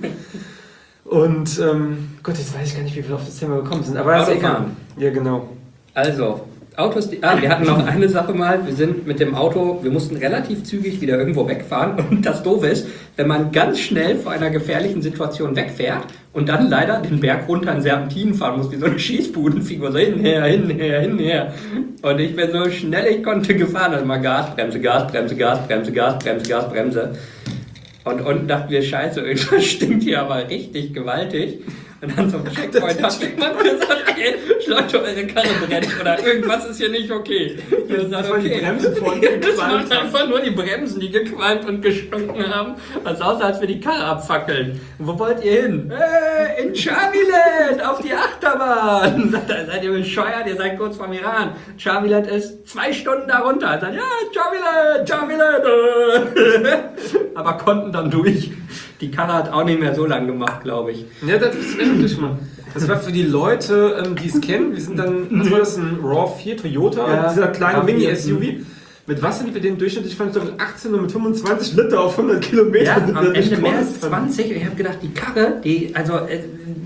Und, ähm, Gott, jetzt weiß ich gar nicht, wie wir auf das Thema gekommen sind. Aber ist egal. Ja, genau. Also, Autos, die, ah, wir hatten noch eine Sache mal, wir sind mit dem Auto, wir mussten relativ zügig wieder irgendwo wegfahren und das Doofe ist, wenn man ganz schnell vor einer gefährlichen Situation wegfährt und dann leider den Berg runter in Serpentinen fahren muss, wie so eine Schießbudenfigur, so hinher, hinher, hinher. Und ich bin so schnell ich konnte gefahren, also mal Gasbremse, Gasbremse, Gasbremse, Gasbremse, Gasbremse. Und unten dachten wir, scheiße, irgendwas stinkt hier aber richtig gewaltig. Und dann so ein Checkpoint hat jemand gesagt, ey, Leute, eure Karre brennt oder irgendwas ist hier nicht okay. Ich habe gesagt, okay. Die Bremsen vorne Das waren einfach nur die Bremsen, die gequalmt und gestunken haben. Das aussah, als wir die Karre abfackeln. Und wo wollt ihr hin? Äh, in Charmyland, auf die Achterbahn. Da seid ihr bescheuert, ihr seid kurz vom Iran. Charmyland ist zwei Stunden darunter. Sagt, ja, Charmyland, Charmyland. Aber konnten dann durch. Die Karre hat auch nicht mehr so lang gemacht, glaube ich. Ja, das ist endlich mal. Das war für die Leute, ähm, die es kennen. Wir sind dann, was war das, ein RAV vier Toyota, Ja, dieser kleine RAV vier. Mini-S U V. Mit was sind wir den durchschnittlich fahren? Ich glaube mit achtzehn und mit fünfundzwanzig Liter auf hundert Kilometer. Ja, sind am wir durch Ende mehr als Kurdistan. zwanzig. Und ich habe gedacht, die Karre, die, also, äh,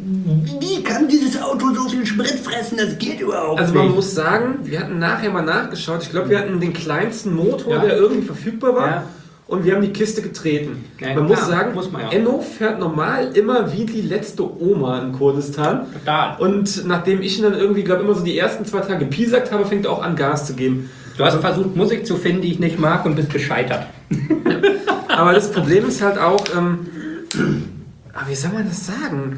wie kann dieses Auto so viel Sprit fressen? Das geht überhaupt Also nicht. man muss sagen, wir hatten nachher mal nachgeschaut. Ich glaube, wir hatten den kleinsten Motor, Ja. der irgendwie verfügbar war. Ja. Und wir haben die Kiste getreten. Ja, man klar, muss sagen, muss man ja. Enno fährt normal immer wie die letzte Oma in Kurdistan. Total. Und nachdem ich ihn dann irgendwie, glaube immer so die ersten zwei Tage piesackt habe, fängt er auch an Gas zu geben. Du hast versucht, Musik zu finden, die ich nicht mag und bist gescheitert. Aber das Problem ist halt auch, ähm, aber wie soll man das sagen?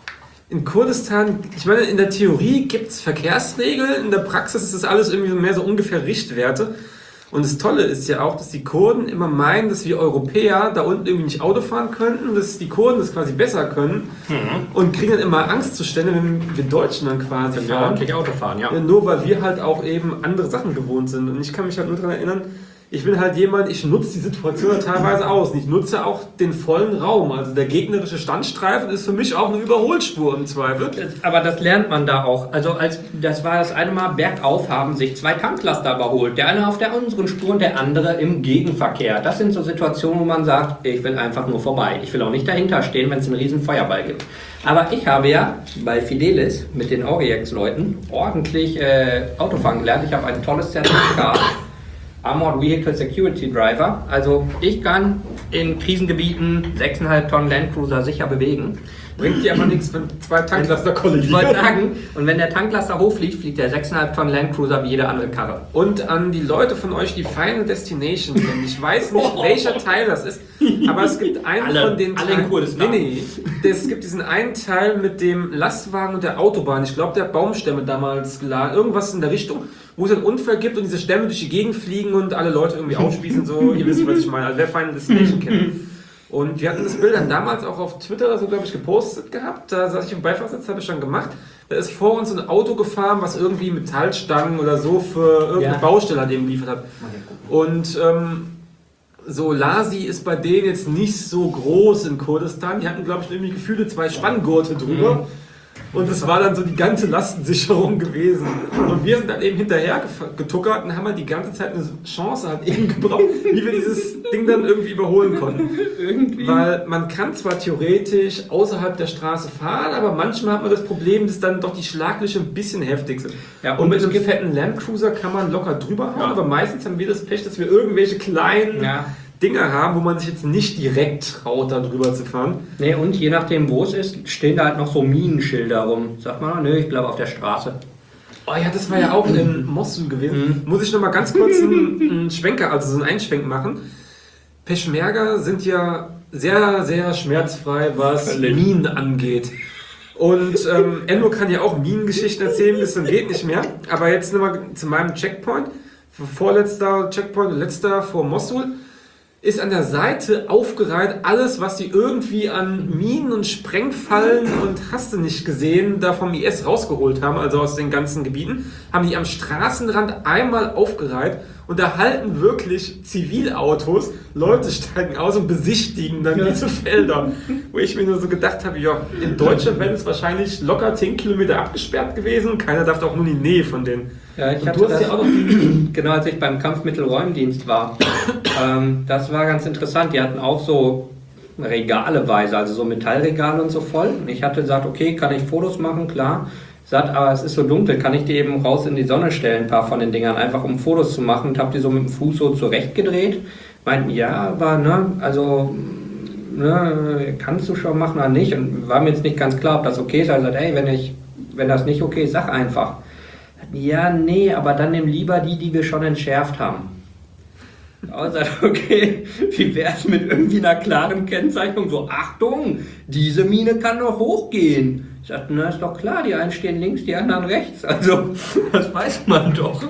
In Kurdistan, ich meine, in der Theorie gibt es Verkehrsregeln, in der Praxis ist das alles irgendwie so mehr so ungefähr Richtwerte. Und das Tolle ist ja auch, dass die Kurden immer meinen, dass wir Europäer da unten irgendwie nicht Auto fahren könnten, dass die Kurden das quasi besser können Mhm. und kriegen dann immer Angstzustände, wenn wir Deutschen dann quasi Wenn wir fahren. ordentlich Auto fahren, ja. Ja, nur weil wir halt auch eben andere Sachen gewohnt sind. Und ich kann mich halt nur daran erinnern, ich bin halt jemand, ich nutze die Situation teilweise aus. Und ich nutze auch den vollen Raum. Also der gegnerische Standstreifen ist für mich auch eine Überholspur im Zweifel. Das- Aber das lernt man da auch. Also als das war das eine Mal bergauf, haben sich zwei Tanklaster überholt. Der eine auf der unseren Spur und der andere im Gegenverkehr. Das sind so Situationen, wo man sagt, ich will einfach nur vorbei. Ich will auch nicht dahinter stehen, wenn es einen riesen Feuerball gibt. Aber ich habe ja bei Fidelis mit den Auriex-Leuten ordentlich äh, Autofahren gelernt. Ich habe ein tolles Zertifikat. Armored Vehicle Security Driver. Also ich kann in Krisengebieten sechs Komma fünf Tonnen Landcruiser sicher bewegen. Bringt dir aber nichts, wenn zwei Tanklaster Ich kollidieren. wollte sagen, und wenn der Tanklaster hochfliegt, fliegt der sechs Komma fünf Tonnen Landcruiser wie jede andere Karre. Und an die Leute von euch, die Final Destination kennen. Ich weiß nicht, welcher Teil das ist, aber es gibt einen Alle- von den alle in Kurdistan. Nee, nee. Es gibt diesen einen Teil mit dem Lastwagen und der Autobahn. Ich glaube, der hat Baumstämme damals geladen. Irgendwas in der Richtung, wo es einen Unfall gibt und diese Stämme durch die Gegend fliegen und alle Leute irgendwie aufspießen. So, ihr wisst, was ich meine. Also wer Final Destination kennt. Und wir hatten das Bild dann damals auch auf Twitter oder so, glaube ich, gepostet gehabt. Da saß ich im Beifahrersitz, habe ich schon gemacht. Da ist vor uns ein Auto gefahren, was irgendwie Metallstangen oder so für irgendeine Ja. Baustelle hat eben geliefert hat. Und ähm, so Lasi ist bei denen jetzt nicht so groß in Kurdistan. Die hatten, glaube ich, irgendwie gefühlte zwei Spanngurte drüber. Und das war dann so die ganze Lastensicherung gewesen. Und wir sind dann eben hinterher gef- getuckert und haben halt die ganze Zeit eine Chance halt eben gebraucht, wie wir dieses Ding dann irgendwie überholen konnten. Irgendwie. Weil man kann zwar theoretisch außerhalb der Straße fahren, aber manchmal hat man das Problem, dass dann doch die Schlaglöcher ein bisschen heftig sind. Ja, und, und mit es einem gibt- fetten Landcruiser kann man locker drüber hauen, Ja. aber meistens haben wir das Pech, dass wir irgendwelche kleinen Ja. Dinge haben, wo man sich jetzt nicht direkt traut, da drüber zu fahren. Nee, und je nachdem, wo es ist, stehen da halt noch so Minenschilder rum. Sagt man, nö, ich bleibe auf der Straße. Oh ja, das war ja auch in Mosul gewesen. Muss ich noch mal ganz kurz einen, einen Schwenker, also so einen Einschwenk machen. Peschmerga sind ja sehr, sehr schmerzfrei, was Völlig. Minen angeht. Und ähm, Enno kann ja auch Minengeschichten erzählen, bis zum geht nicht mehr. Aber jetzt nochmal zu meinem Checkpoint. Vorletzter Checkpoint, letzter vor Mosul. Ist an der Seite aufgereiht alles, was sie irgendwie an Minen und Sprengfallen und hast du nicht gesehen, da vom I S rausgeholt haben, also aus den ganzen Gebieten, haben die am Straßenrand einmal aufgereiht Und da halten wirklich Zivilautos, Leute steigen aus und besichtigen dann diese Felder. Wo ich mir nur so gedacht habe, ja, in Deutschland wäre es wahrscheinlich locker zehn Kilometer abgesperrt gewesen. Keiner darf auch nur in die Nähe von denen. Ja, ich und hatte du hast das, ja auch noch die genau als ich beim Kampfmittelräumdienst war. ähm, das war ganz interessant. Die hatten auch so regaleweise, also so Metallregale und so voll. Und ich hatte gesagt, okay, kann ich Fotos machen, klar. Sagt, aber es ist so dunkel, kann ich die eben raus in die Sonne stellen, ein paar von den Dingern, einfach um Fotos zu machen, und habe die so mit dem Fuß so zurechtgedreht. Meinten, ja, aber ne, also ne, kannst du schon machen oder nicht? Und war mir jetzt nicht ganz klar, ob das okay ist. Also gesagt, ey, wenn ich, wenn das nicht okay ist, sag einfach. Ja, nee, aber dann nimm lieber die, die wir schon entschärft haben. Und sagt, okay, wie wäre es mit irgendwie einer klaren Kennzeichnung? So, Achtung, diese Mine kann noch hochgehen. Ich sagte, na ist doch klar, die einen stehen links, die anderen rechts. Also, das weiß man doch.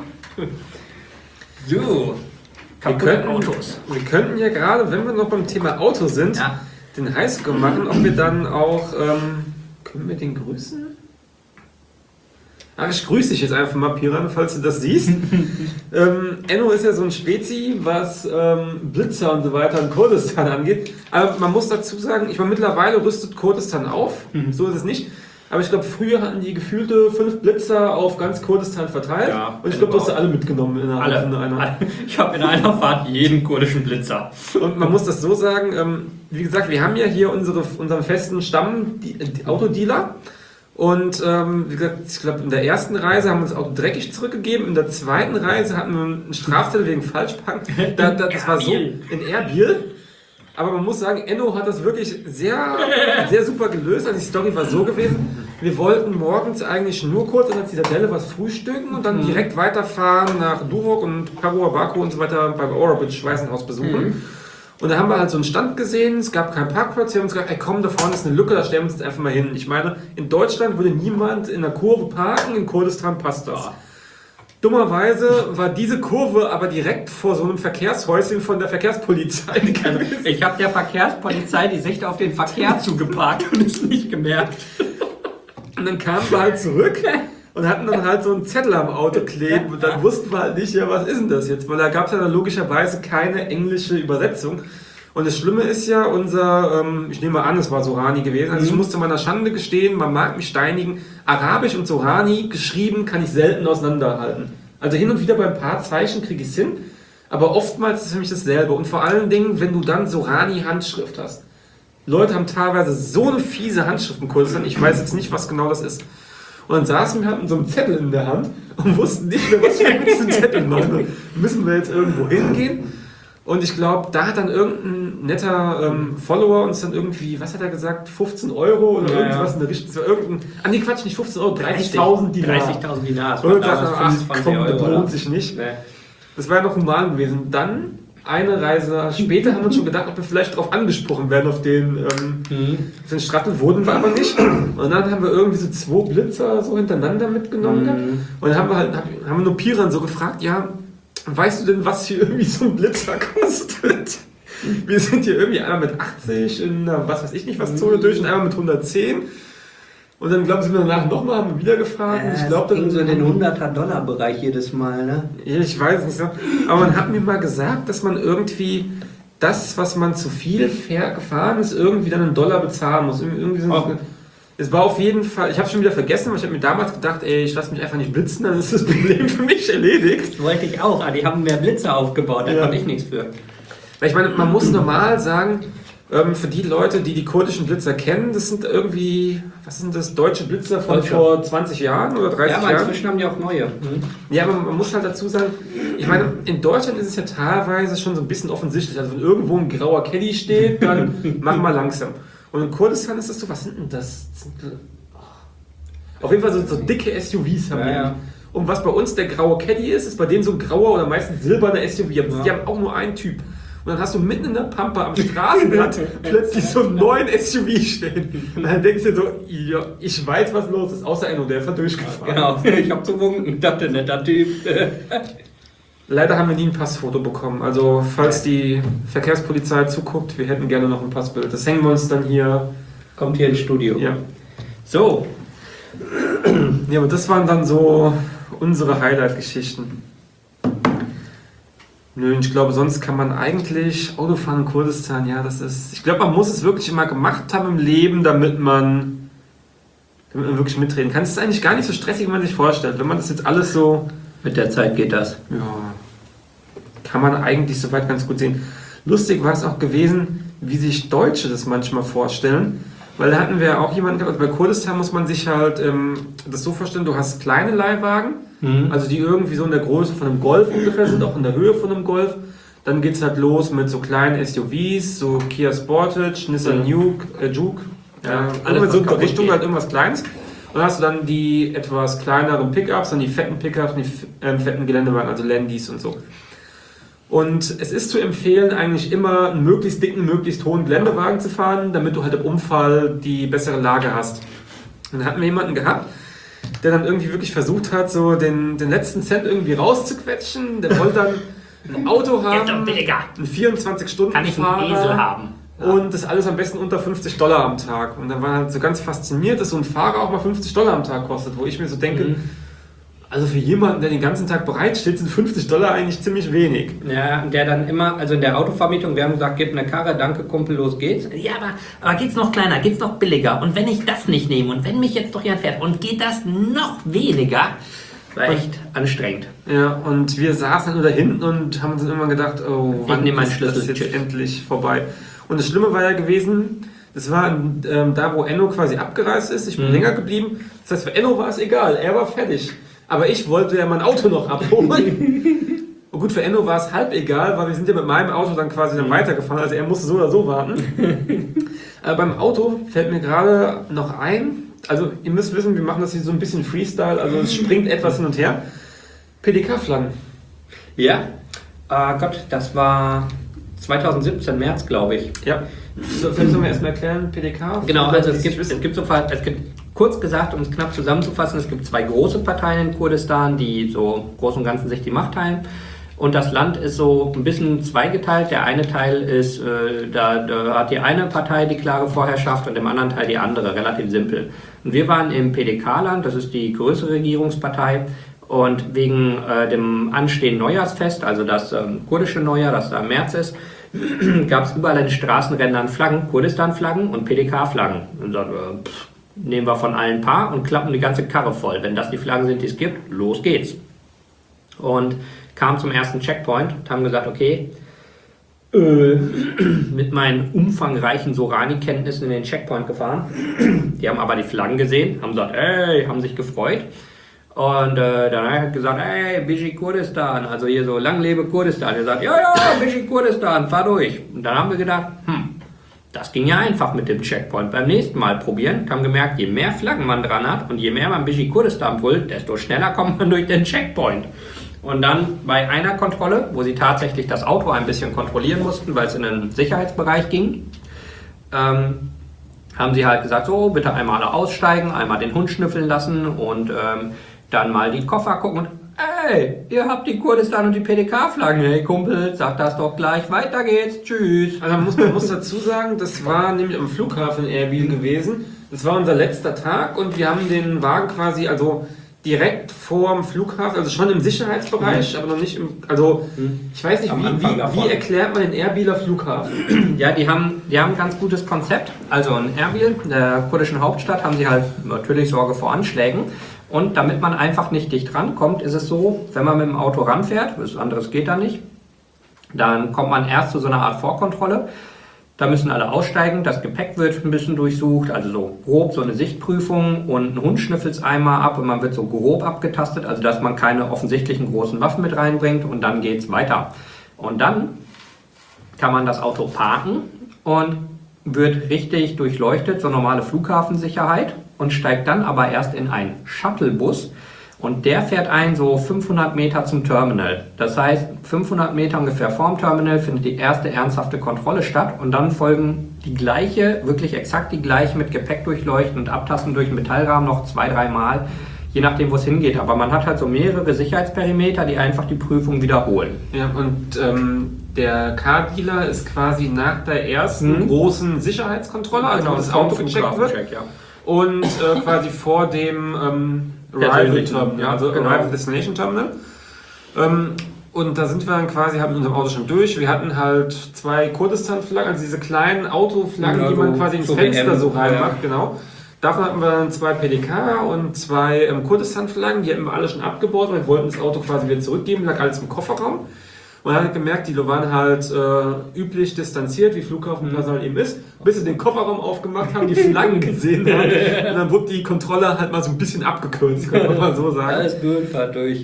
So, wir könnten, Autos. Wir könnten ja gerade, wenn wir noch beim Thema Auto sind, ja. den Highscore machen, ob wir dann auch, ähm, können wir den grüßen? Ach, ich grüße dich jetzt einfach mal, Piran, falls du das siehst. ähm, Enno ist ja so ein Spezi, was ähm, Blitzer und so weiter in Kurdistan angeht. Aber man muss dazu sagen, ich meine, mittlerweile rüstet Kurdistan auf, mhm. so ist es nicht. Aber ich glaube, früher hatten die gefühlte fünf Blitzer auf ganz Kurdistan verteilt. Ja, und ich glaube, du hast sie alle mitgenommen in einer, alle, in einer. Alle. Ich habe in einer Fahrt jeden kurdischen Blitzer. Und man muss das so sagen, ähm, wie gesagt, wir haben ja hier unsere, unseren festen Stamm, die, die Autodealer. Und ähm, wie gesagt, ich glaube, in der ersten Reise haben wir uns auch dreckig zurückgegeben. In der zweiten Reise hatten wir einen Strafzettel wegen Falschparken. Da, da, das war so in Erbil. Aber man muss sagen, Enno hat das wirklich sehr, sehr super gelöst. Also die Story war so gewesen, wir wollten morgens eigentlich nur kurz in der Zitadelle was frühstücken und dann direkt weiterfahren nach Duhok und Parua Baku und so weiter beim Orobic Waisenhaus besuchen. Mhm. Und da haben wir halt so einen Stand gesehen, es gab keinen Parkplatz, wir haben uns gesagt, ey komm, da vorne ist eine Lücke, da stellen wir uns jetzt einfach mal hin. Ich meine, in Deutschland würde niemand in der Kurve parken, in Kurdistan passt das. Ja. Dummerweise war diese Kurve aber direkt vor so einem Verkehrshäuschen von der Verkehrspolizei. Ich habe der Verkehrspolizei die Sicht auf den Verkehr zugeparkt und es nicht gemerkt. Und dann kamen wir halt zurück und hatten dann halt so einen Zettel am Auto kleben und dann wussten wir halt nicht, ja, was ist denn das jetzt? Weil da gab es ja dann logischerweise keine englische Übersetzung. Und das Schlimme ist ja, unser, ähm, ich nehme mal an, es war Sorani gewesen, also ich musste meiner Schande gestehen, man mag mich steinigen, Arabisch und Sorani geschrieben kann ich selten auseinanderhalten. Also hin und wieder bei ein paar Zeichen kriege ich es hin, aber oftmals ist es für mich dasselbe. Und vor allen Dingen, wenn du dann Sorani-Handschrift hast. Leute haben teilweise so eine fiese Handschrift in Kurdistan, ich weiß jetzt nicht, was genau das ist. Und dann saßen wir halt mit so einem Zettel in der Hand und wussten nicht mehr, was wir mit diesem Zettel machen. Müssen wir jetzt irgendwo hingehen? Und ich glaube, da hat dann irgendein netter ähm, Follower uns dann irgendwie, was hat er gesagt, fünfzehn Euro oder ja, irgendwas ja. in der Richtung. Das war irgendein, ah nee, Quatsch, nicht fünfzehn Euro, dreißigtausend Dinar. dreißigtausend Dinar. Irgendwas, ach komm, das lohnt sich nicht. Nee. Das war ja noch human gewesen. Dann, eine Reise später, haben wir uns schon gedacht, ob wir vielleicht darauf angesprochen werden, auf den, ähm, mhm. auf den Strattel, wurden wir aber nicht. Und dann haben wir irgendwie so zwei Blitzer so hintereinander mitgenommen. Mhm. Und dann haben wir halt, haben wir nur Piran so gefragt, ja, weißt du denn, was hier irgendwie so ein Blitzer kostet? Wir sind hier irgendwie einmal mit achtzig in einer, was weiß ich nicht, was Zone durch und einmal mit hundertzehn. Und dann, glaube ich, sind wir danach nochmal, haben wir wieder gefragt. Äh, ich glaube, dann so in den hunderter-Dollar-Bereich jedes Mal, ne? Ja, ich weiß es nicht so. Aber man hat mir mal gesagt, dass man irgendwie das, was man zu viel fair gefahren ist, irgendwie dann einen Dollar bezahlen muss. Irgendwie so oh. Es war auf jeden Fall, ich habe schon wieder vergessen, weil ich habe mir damals gedacht, ey, ich lasse mich einfach nicht blitzen, dann ist das Problem für mich erledigt. Das wollte ich auch, aber die haben mehr Blitze aufgebaut, da ja. konnte ich nichts für. Ich meine, man muss normal sagen, für die Leute, die die kurdischen Blitzer kennen, das sind irgendwie, was sind das, deutsche Blitzer von Deutsche. vor zwanzig Jahren oder dreißig Jahren? Ja, aber inzwischen haben die auch neue. Mhm. Ja, aber man muss halt dazu sagen, ich meine, in Deutschland ist es ja teilweise schon so ein bisschen offensichtlich, also wenn irgendwo ein grauer Caddy steht, dann mach mal langsam. Und in Kurdistan ist das so, was sind denn das? Auf jeden Fall so, so dicke S U Vs haben ja, die. Ja. Und was bei uns der graue Caddy ist, ist bei denen so ein grauer oder meistens silberner S U V. Ja. Die haben auch nur einen Typ. Und dann hast du mitten in der Pampa am Straßenrand plötzlich so einen neuen S U V stehen. Und dann denkst du dir so, ja, ich weiß, was los ist, außer Enno, der ist da durchgefahren. Genau, ich hab gewunken, dachte, netter Typ. Leider haben wir nie ein Passfoto bekommen. Also, falls die Verkehrspolizei zuguckt, wir hätten gerne noch ein Passbild. Das hängen wir uns dann hier. Kommt hier ins Studio. Ja. So. Ja, aber das waren dann so unsere Highlight-Geschichten. Nö, ich glaube, sonst kann man eigentlich Autofahren in Kurdistan, ja, das ist. Ich glaube, man muss es wirklich immer gemacht haben im Leben, damit man, damit man wirklich mitreden kann. Es ist eigentlich gar nicht so stressig, wie man sich vorstellt. Wenn man das jetzt alles so. Mit der Zeit geht das. Ja. Kann man eigentlich soweit ganz gut sehen. Lustig war es auch gewesen, wie sich Deutsche das manchmal vorstellen. Weil da hatten wir ja auch jemanden gehabt, also bei Kurdistan muss man sich halt ähm, das so vorstellen, du hast kleine Leihwagen, mhm. also die irgendwie so in der Größe von einem Golf ungefähr sind, auch in der Höhe von einem Golf. Dann geht es halt los mit so kleinen S U Vs, so Kia Sportage, Nissan mhm. Juke, äh, Juke, ja, äh, alles so in der Richtung geht. Halt irgendwas Kleines. Und dann hast du dann die etwas kleineren Pickups, dann die fetten Pickups, die äh, fetten Geländewagen, also Landys und so. Und es ist zu empfehlen, eigentlich immer einen möglichst dicken, möglichst hohen Geländewagen zu fahren, damit du halt im Unfall die bessere Lage hast. Und dann hatten wir jemanden gehabt, der dann irgendwie wirklich versucht hat, so den, den letzten Cent irgendwie rauszuquetschen. Der wollte dann ein Auto haben, einen vierundzwanzig-Stunden-Fahrer. Kann ich einen Esel haben. Ja. Und das alles am besten unter fünfzig Dollar am Tag. Und dann war er halt so ganz fasziniert, dass so ein Fahrer auch mal fünfzig Dollar am Tag kostet, wo ich mir so denke, mhm. also für jemanden, der den ganzen Tag bereitsteht, sind fünfzig Dollar eigentlich ziemlich wenig. Ja, der dann immer, also in der Autovermietung, wir haben gesagt, gib eine Karre, danke Kumpel, los geht's. Ja, aber, aber geht's noch kleiner, geht's noch billiger? Und wenn ich das nicht nehme und wenn mich jetzt doch jemand fährt und geht das noch weniger, war echt und, anstrengend. Ja, und wir saßen nur da hinten und haben uns dann immer gedacht, oh, wann ist das Schlüssel, jetzt tschüss. Endlich vorbei. Und das Schlimme war ja gewesen, das war ähm, da, wo Enno quasi abgereist ist, ich bin mhm. länger geblieben. Das heißt, für Enno war es egal, er war fertig. Aber ich wollte ja mein Auto noch abholen. Und gut, für Enno war es halb egal, weil wir sind ja mit meinem Auto dann quasi dann weitergefahren. Also er musste so oder so warten. Aber beim Auto fällt mir gerade noch ein, also ihr müsst wissen, wir machen das hier so ein bisschen Freestyle, also es springt etwas hin und her. P D K-Flaggen. Ja, äh, Gott, das war zweitausendsiebzehn, März, glaube ich. Ja. So, vielleicht sollen wir erstmal erklären, P D K? Genau, also es gibt, es gibt so es gibt, kurz gesagt, um es knapp zusammenzufassen, es gibt zwei große Parteien in Kurdistan, die so im Großen und Ganzen sich die Macht teilen. Und das Land ist so ein bisschen zweigeteilt. Der eine Teil ist, äh, da, da hat die eine Partei die klare Vorherrschaft und im anderen Teil die andere, relativ simpel. Und wir waren im P D K-Land, das ist die größere Regierungspartei. Und wegen äh, dem anstehenden Neujahrsfest, also das ähm, kurdische Neujahr, das da im März ist, gab es überall an den Straßenrändern Flaggen, Kurdistan-Flaggen und P D K-Flaggen. Und dann äh, pff, nehmen wir von allen ein paar und klappen die ganze Karre voll. Wenn das die Flaggen sind, die es gibt, los geht's. Und kam zum ersten Checkpoint und haben gesagt, okay, äh, mit meinen umfangreichen Sorani-Kenntnissen in den Checkpoint gefahren. Die haben aber die Flaggen gesehen, haben gesagt, ey, haben sich gefreut. Und äh, dann hat er gesagt, ey, Biji Kurdistan, also hier so, lang lebe Kurdistan. Er sagt, ja, ja, Biji Kurdistan, fahr durch. Und dann haben wir gedacht, hm, das ging ja einfach mit dem Checkpoint. Beim nächsten Mal probieren, haben gemerkt, je mehr Flaggen man dran hat und je mehr man Biji Kurdistan brüllt, desto schneller kommt man durch den Checkpoint. Und dann bei einer Kontrolle, wo sie tatsächlich das Auto ein bisschen kontrollieren mussten, weil es in den Sicherheitsbereich ging, ähm, haben sie halt gesagt, so, bitte einmal alle aussteigen, einmal den Hund schnüffeln lassen und ähm, dann mal die Koffer gucken und ey, ihr habt die Kurdistan und die P D K-Flaggen, hey Kumpel, sag das doch gleich, weiter geht's, tschüss. Also man muss, man muss dazu sagen, das war nämlich am Flughafen in Erbil gewesen, das war unser letzter Tag und wir haben den Wagen quasi, also direkt vorm Flughafen, also schon im Sicherheitsbereich, mhm. aber noch nicht im, also ich weiß nicht, wie, wie, wie erklärt man den Erbiler Flughafen? Ja, die haben, die haben ein ganz gutes Konzept, also in Erbil, der kurdischen Hauptstadt, haben sie halt natürlich Sorge vor Anschlägen. Und damit man einfach nicht dicht rankommt, ist es so, wenn man mit dem Auto ranfährt, was anderes geht da nicht, dann kommt man erst zu so einer Art Vorkontrolle. Da müssen alle aussteigen, das Gepäck wird ein bisschen durchsucht, also so grob so eine Sichtprüfung und ein Hund schnüffelt es einmal ab und man wird so grob abgetastet, also dass man keine offensichtlichen großen Waffen mit reinbringt und dann geht es weiter. Und dann kann man das Auto parken und wird richtig durchleuchtet, so normale Flughafensicherheit. Und steigt dann aber erst in einen Shuttlebus und der fährt ein so fünfhundert Meter zum Terminal. Das heißt, fünfhundert Meter ungefähr vorm Terminal findet die erste ernsthafte Kontrolle statt und dann folgen die gleiche, wirklich exakt die gleiche mit Gepäck durchleuchten und Abtasten durch den Metallrahmen noch zwei, drei Mal, je nachdem, wo es hingeht. Aber man hat halt so mehrere Sicherheitsperimeter, die einfach die Prüfung wiederholen. Ja, und ähm, der Car-Dealer ist quasi nach der ersten hm. großen Sicherheitskontrolle, also genau, das Auto gecheckt wird. Check, ja. Und äh, quasi vor dem ähm, Arrival Terminal, ja, also genau. Arrival Destination Terminal. Ähm, Und da sind wir dann quasi halt mit unserem Auto schon durch. Wir hatten halt zwei Kurdistan-Flaggen, also diese kleinen Autoflaggen, ja, die man so, quasi ins so Fenster so reinmacht, ja. Genau. Davon hatten wir dann zwei P D K und zwei ähm, Kurdistan-Flaggen, die hatten wir alle schon abgebaut, weil wir wollten das Auto quasi wieder zurückgeben, lag alles im Kofferraum. Und dann hat gemerkt, die waren halt äh, üblich distanziert, wie Flughafenpersonal eben ist, bis sie den Kofferraum aufgemacht haben, die Flaggen gesehen haben. Und dann wurde die Kontrolle halt mal so ein bisschen abgekürzt, kann man mal so sagen. Alles Bürdenfahrt durch.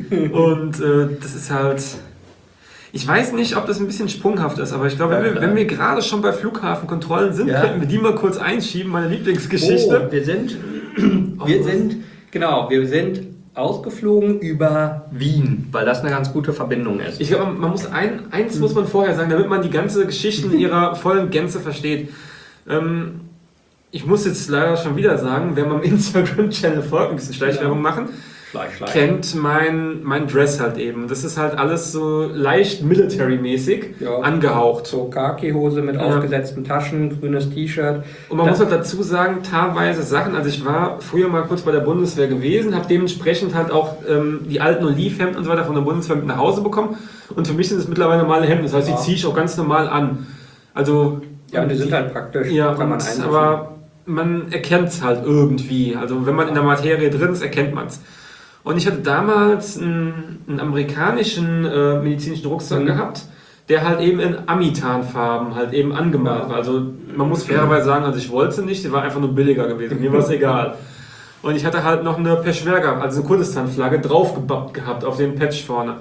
Und äh, das ist halt... Ich weiß nicht, ob das ein bisschen sprunghaft ist, aber ich glaube, ja, wenn wir, wenn wir gerade schon bei Flughafenkontrollen sind, ja. könnten wir die mal kurz einschieben, meine Lieblingsgeschichte. Oh, wir sind, wir sind, genau, wir sind ausgeflogen über Wien, weil das eine ganz gute Verbindung ist. Ich glaube, man muss ein, eins muss man vorher sagen, damit man die ganze Geschichte in ihrer vollen Gänze versteht. Ähm, ich muss jetzt leider schon wieder sagen, wer meinem Instagram-Channel folgt, ein bisschen Schleichwerbung machen, Schleich, Schleich. kennt mein, mein Dress halt eben. Das ist halt alles so leicht military-mäßig ja. angehaucht. So Khaki-Hose mit ja. aufgesetzten Taschen, grünes T-Shirt. Und man das muss halt dazu sagen, teilweise Sachen, also ich war früher mal kurz bei der Bundeswehr gewesen, habe dementsprechend halt auch ähm, die alten Olivhemden und so weiter von der Bundeswehr mit nach Hause bekommen. Und für mich sind es mittlerweile normale Hemden, das heißt, ja. die ziehe ich auch ganz normal an. Also, ja, und die sind halt praktisch, ja, kann man einsetzen. Aber man erkennt es halt irgendwie. Also wenn man in der Materie drin ist, erkennt man es. Und ich hatte damals einen, einen amerikanischen äh, medizinischen Rucksack mhm. gehabt, der halt eben in Amitan-Farben halt eben angemalt war. Also man muss fairerweise sagen, also ich wollte nicht, der war einfach nur billiger gewesen, mir war es egal. Und ich hatte halt noch eine Peschmerga, also eine Kurdistan-Flagge, draufgebappt gehabt auf den Patch vorne.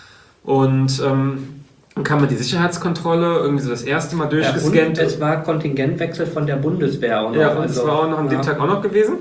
Und ähm, dann kam mir die Sicherheitskontrolle irgendwie so das erste Mal durchgescannt. Ja, es war Kontingentwechsel von der Bundeswehr. Auch noch. Ja, und also, das war auch noch an dem ja. Tag auch noch gewesen.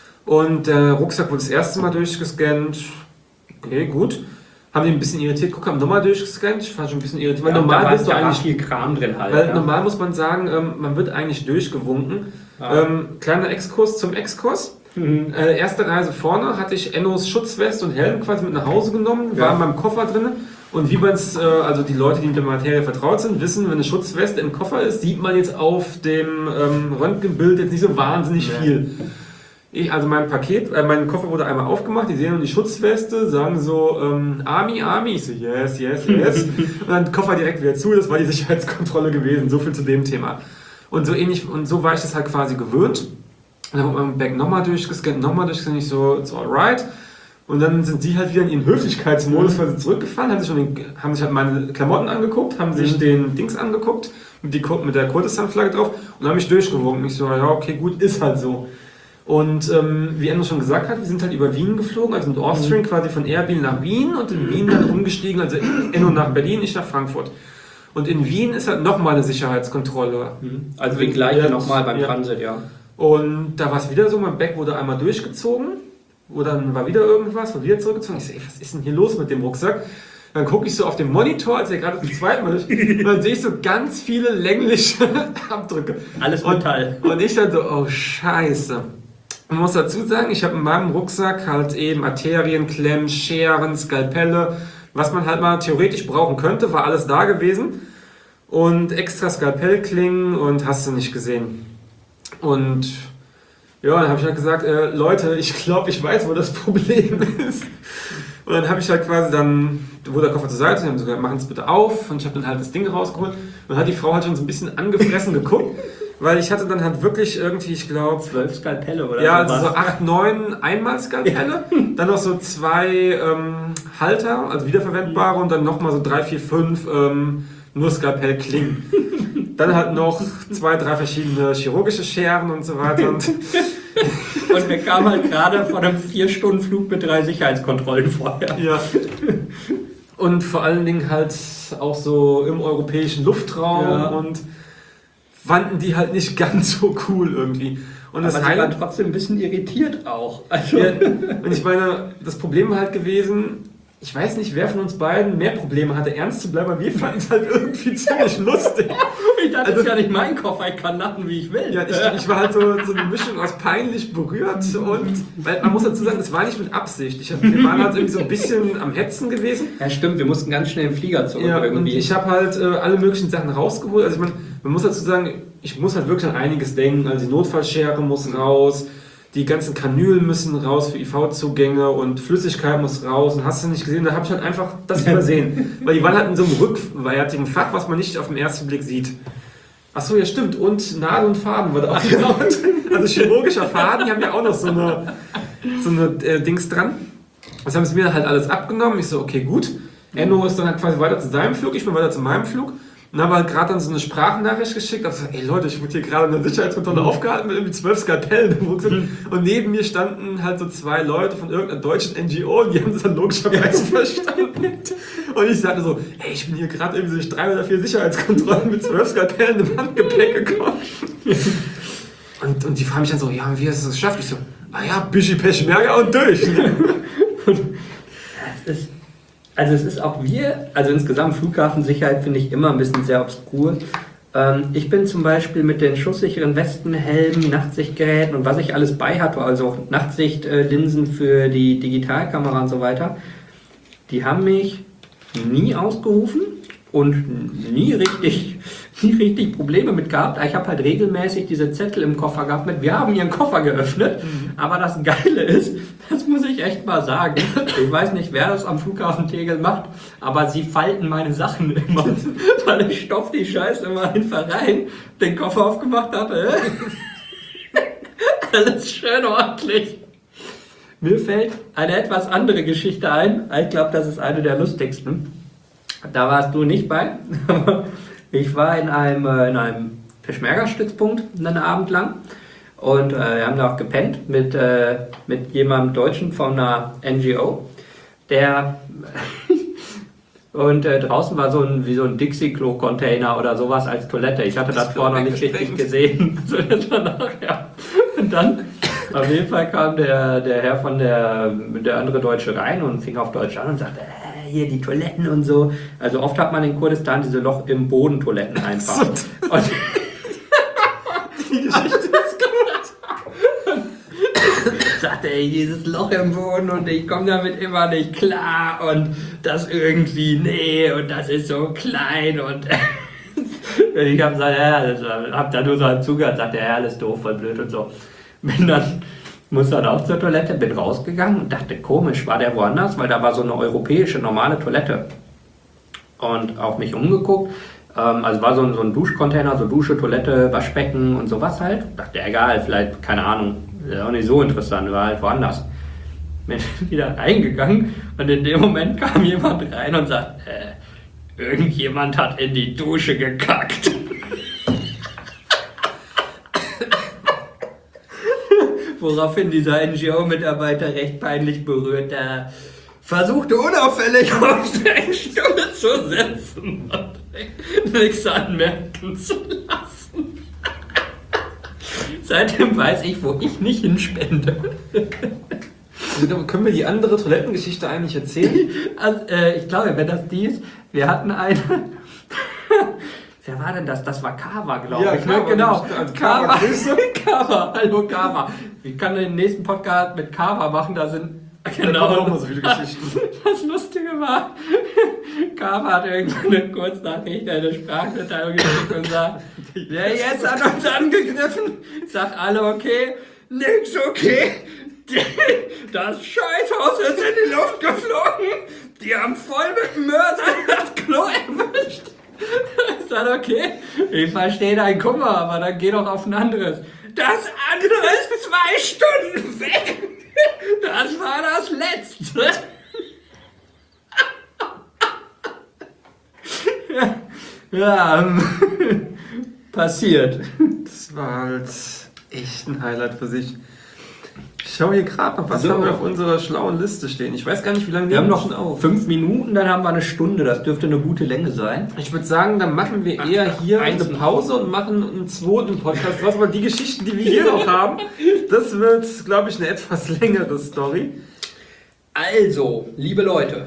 Und der Rucksack wurde das erste Mal durchgescannt. Okay, gut. Haben die ein bisschen irritiert. Guck, haben nochmal durchgescannt. Ich war schon ein bisschen irritiert. Weil ja, normal da bist du ja eigentlich viel Kram drin halt. Weil ja. normal muss man sagen, ähm, man wird eigentlich durchgewunken. Ja. Ähm, kleiner Exkurs zum Exkurs. Mhm. Äh, erste Reise vorne hatte ich Ennos Schutzweste und Helm quasi mit nach Hause genommen, war ja. in meinem Koffer drin. Und wie man es, äh, also die Leute, die mit der Materie vertraut sind, wissen, wenn eine Schutzweste im Koffer ist, sieht man jetzt auf dem ähm, Röntgenbild jetzt nicht so wahnsinnig ja. viel. Ich, also mein Paket, äh, mein Koffer wurde einmal aufgemacht, die sehen nur die Schutzweste, sagen so, ähm, Army, Army, ich so, yes, yes, yes. Und dann Koffer direkt wieder zu, das war die Sicherheitskontrolle gewesen, so viel zu dem Thema. Und so ähnlich, und so war ich das halt quasi gewöhnt. Und dann wurde mein Bag nochmal durchgescannt, nochmal durchgescannt, ich so, it's alright. Und dann sind die halt wieder in ihren Höflichkeitsmodus quasi zurückgefahren, haben sich, schon den, haben sich halt meine Klamotten angeguckt, haben sich mhm. den Dings angeguckt, mit, die, mit der Kurdistan-Flagge drauf und haben mich durchgewunken. Ich so, ja, okay, gut, ist halt so. Und ähm, wie Enno schon gesagt hat, wir sind halt über Wien geflogen, also mit Austrian quasi von Erbil nach Wien und in Wien dann umgestiegen, also Enno nach Berlin, ich nach Frankfurt. Und in Wien ist halt nochmal eine Sicherheitskontrolle. Also wie gleich nochmal beim ja. Transit, ja. Und da war es wieder so, mein Bag wurde einmal durchgezogen, wo dann war wieder irgendwas, wurde wieder zurückgezogen. Ich so, ey, was ist denn hier los mit dem Rucksack? Dann gucke ich so auf den Monitor, als er gerade zum zweiten Mal durch, und dann sehe ich so ganz viele längliche Abdrücke. Alles Metall. Und, und ich dann so, oh Scheiße. Man muss dazu sagen, ich habe in meinem Rucksack halt eben Arterien, Klemmen, Scheren, Skalpelle, was man halt mal theoretisch brauchen könnte, war alles da gewesen. Und extra Skalpellklingen und hast du nicht gesehen. Und ja, dann habe ich halt gesagt, äh, Leute, ich glaube, ich weiß, wo das Problem ist. Und dann habe ich halt quasi dann, wurde der Koffer zur Seite, die haben so gesagt, machen es bitte auf. Und ich habe dann halt das Ding rausgeholt. Und dann hat die Frau halt schon so ein bisschen angefressen geguckt. Weil ich hatte dann halt wirklich irgendwie, ich glaube... Zwölf Skalpelle oder ja, also so acht, neun Einmal-Skalpelle. Ja. Dann noch so zwei ähm, Halter, also wiederverwendbare. Und dann nochmal so drei, vier, fünf ähm, nur Skalpellklingen. Dann halt noch zwei, drei verschiedene chirurgische Scheren und so weiter. Und, und wir kamen halt gerade von einem vier Stunden Flug mit drei Sicherheitskontrollen vorher. Ja. Und vor allen Dingen halt auch so im europäischen Luftraum ja. und... fanden die halt nicht ganz so cool irgendwie. Und das aber sie waren trotzdem ein bisschen irritiert auch. Also ja, und ich meine, das Problem war halt gewesen, ich weiß nicht, wer von uns beiden mehr Probleme hatte, ernst zu bleiben, aber wir fanden es halt irgendwie ziemlich lustig. Ich dachte, also, das ist ja nicht mein Koffer, ich kann lachen, wie ich will. Ja, ich, ich war halt so, so eine Mischung aus peinlich berührt und, weil man muss dazu sagen, das war nicht mit Absicht. Ich hab, wir waren halt irgendwie so ein bisschen am Hetzen gewesen. Ja stimmt, wir mussten ganz schnell im Flieger zurück ja, irgendwie. Und ich habe halt äh, alle möglichen Sachen rausgeholt. Also ich meine, man muss dazu sagen, ich muss halt wirklich an einiges denken. Also die Notfallschere muss raus, die ganzen Kanülen müssen raus für I V-Zugänge und Flüssigkeit muss raus und hast du nicht gesehen, da habe ich halt einfach das übersehen. Weil die waren halt in so einem rückwärtigen Fach, was man nicht auf den ersten Blick sieht. Achso, ja stimmt, und Nadel und Faden war da auch genau. Also chirurgischer Faden, die haben ja auch noch so eine, so eine äh, Dings dran. Das haben sie mir halt alles abgenommen. Ich so, okay, gut. Enno ist dann halt quasi weiter zu seinem Flug, ich bin weiter zu meinem Flug. Und habe halt gerade dann so eine Sprachnachricht geschickt. Ich so, ey Leute, ich wurde hier gerade in der Sicherheitskontrolle aufgehalten mit irgendwie zwölf Skalpellen im Rucksack. Und neben mir standen halt so zwei Leute von irgendeiner deutschen N G O und die haben das dann logischerweise verstanden. Und ich sagte so, ey, ich bin hier gerade irgendwie durch drei oder vier Sicherheitskontrollen mit zwölf Skalpellen im Handgepäck gekommen. Und, und die fragen mich dann so, ja, wie hast du das geschafft? Ich so, ah ja, Bischi Peschmerga und durch. Das ist Also es ist auch wir, also insgesamt Flughafensicherheit finde ich immer ein bisschen sehr obskur. Ähm, ich bin zum Beispiel mit den schusssicheren Westen, Helmen, Nachtsichtgeräten und was ich alles bei hatte, also auch Nachtsichtlinsen für die Digitalkamera und so weiter, die haben mich nie ausgerufen und nie richtig, nie richtig Probleme mit gehabt. Ich habe halt regelmäßig diese Zettel im Koffer gehabt mit, wir haben ihren Koffer geöffnet, mhm. aber das Geile ist, das muss ich echt mal sagen, ich weiß nicht, wer das am Flughafen Tegel macht, aber sie falten meine Sachen immer, weil ich stopfe die Scheiße immer einfach rein, den Koffer aufgemacht habe, alles schön ordentlich. Mir fällt eine etwas andere Geschichte ein, ich glaube, das ist eine der lustigsten. Da warst du nicht bei. Ich war in einem, in einem Peschmerga-Stützpunkt einen Abend lang und äh, wir haben da auch gepennt mit, äh, mit jemandem Deutschen von einer N G O, der und äh, draußen war so ein, wie so ein Dixie-Klo-Container oder sowas als Toilette. Ich hatte das, das vorher noch nicht richtig gesehen. So, das war nachher. Und dann auf jeden Fall kam der, der Herr von der, der andere Deutsche rein und fing auf Deutsch an und sagte, äh, hier die Toiletten und so. Also oft hat man in Kurdistan diese Loch im Boden Toiletten einfach. Und die Geschichte ist gut. Sagte, ey, dieses Loch im Boden und ich komme damit immer nicht klar und das irgendwie, nee, und das ist so klein und ich habe gesagt, ja, hab da nur so halb zugehört, sagte, ja, alles doof, voll blöd und so. Bin dann, muss dann auch zur Toilette, bin rausgegangen und dachte, komisch, war der woanders, weil da war so eine europäische normale Toilette. Und auch mich umgeguckt, ähm, also war so ein, so ein Duschcontainer, so Dusche, Toilette, Waschbecken und sowas halt. Dachte, egal, vielleicht, keine Ahnung, ist auch nicht so interessant, war halt woanders. Bin wieder reingegangen und in dem Moment kam jemand rein und sagt, äh, irgendjemand hat in die Dusche gekackt. Woraufhin dieser N G O-Mitarbeiter recht peinlich berührt äh, versuchte unauffällig auf seinen Stuhl zu sitzen und nichts anmerken zu lassen. Seitdem weiß ich, wo ich nicht hinspende. Also, können wir die andere Toilettengeschichte eigentlich erzählen? Also, äh, ich glaube, wenn das die ist, wir hatten eine... Wer war denn das? Das war Kava, glaube ja, ich. Kava, ne? Genau. Also Kava, Kava, hallo Kava. Ich kann den nächsten Podcast mit Kava machen, da sind genau auch mal so viele Geschichten. Das Lustige war, Kava hat irgendeine Kurznachricht, eine Sprachmitteilung geschickt und sagt, der jetzt hat uns angegriffen. Sagt alle okay, nix okay. Das Scheißhaus ist in die Luft geflogen. Die haben voll mit dem Mörser das Klo erwischt. Ich sag, okay, ich verstehe deinen Kummer, aber dann geh doch auf ein anderes. Das andere ist zwei Stunden weg. Das war das letzte. Ja, ähm, passiert. Das war halt echt ein Highlight für sich. Ich schaue hier gerade noch, was so, haben wir auf unserer schlauen Liste stehen. Ich weiß gar nicht, wie lange wir haben noch schon auf. Fünf Minuten, dann haben wir eine Stunde. Das dürfte eine gute Länge sein. Ich würde sagen, dann machen wir eher hier eine Pause und machen einen zweiten Podcast. Was mal die Geschichten, die wir hier noch haben, das wird, glaube ich, eine etwas längere Story. Also, liebe Leute,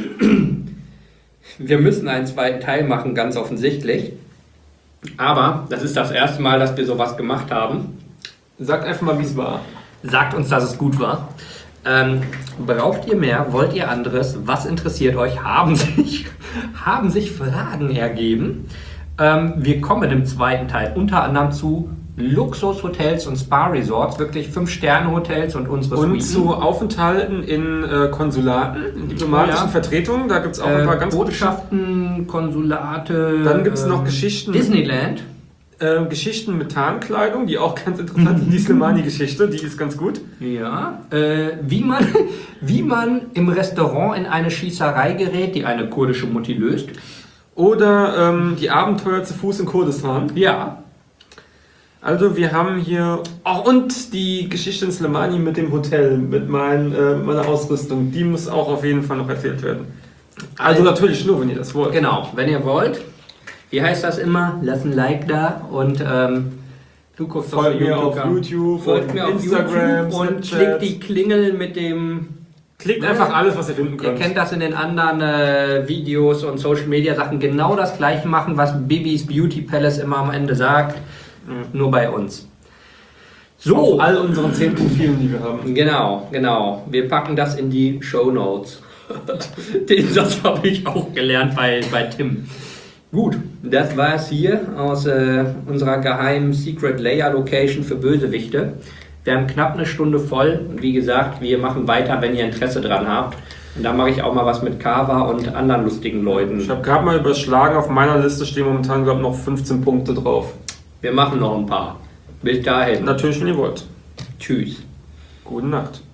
wir müssen einen zweiten Teil machen, ganz offensichtlich. Aber das ist das erste Mal, dass wir sowas gemacht haben. Sagt einfach mal, wie es war. Sagt uns, dass es gut war. Ähm, braucht ihr mehr? Wollt ihr anderes? Was interessiert euch? Haben sich, haben sich Fragen ergeben? Ähm, wir kommen im zweiten Teil unter anderem zu Luxushotels und Spa-Resorts, wirklich fünf-Sterne-Hotels und unsere Und Suiten. zu Aufenthalten in äh, Konsulaten, in diplomatischen Ja. Vertretungen, da gibt es auch ein paar äh, ganz gute Botschaften, Konsulate. Dann gibt es noch ähm, Geschichten, Disneyland. äh, Geschichten mit Tarnkleidung, die auch ganz interessant sind. Die Slimani-Geschichte, die ist ganz gut. Ja. Äh, wie, man, wie man im Restaurant in eine Schießerei gerät, die eine kurdische Mutti löst. Oder ähm, die Abenteuer zu Fuß in Kurdistan. Ja. Also wir haben hier... Ach, und die Geschichte in Slimani mit dem Hotel, mit mein, äh, meiner Ausrüstung, die muss auch auf jeden Fall noch erzählt werden. Also Also- natürlich nur, wenn ihr das wollt. Genau, wenn ihr wollt. Wie heißt das immer? Lasst ein Like da und ähm, du guckst Folgt mir auf an. YouTube, Folgt und mir auf Instagram, YouTube und Snapchat. klickt die Klingel mit dem. Klickt einfach alles, was ihr finden Ihr könnt. kennt das in den anderen äh, Videos und Social Media Sachen, genau das gleiche machen, was Bibis Beauty Palace immer am Ende sagt, nur bei uns. So, Auf all unseren zehn Profilen, die wir haben. genau, genau. Wir packen das in die Show Notes. Den Satz habe ich auch gelernt bei, bei Tim. Gut, das war es hier aus äh, unserer geheimen Secret Layer Location für Bösewichte. Wir haben knapp eine Stunde voll und wie gesagt, wir machen weiter, wenn ihr Interesse dran habt. Und da mache ich auch mal was mit Kava und anderen lustigen Leuten. Ich habe gerade mal überschlagen, auf meiner Liste stehen momentan, glaube ich, noch fünfzehn Punkte drauf. Wir machen noch ein paar. Bis dahin. Natürlich, wenn ihr wollt. Tschüss. Gute Nacht.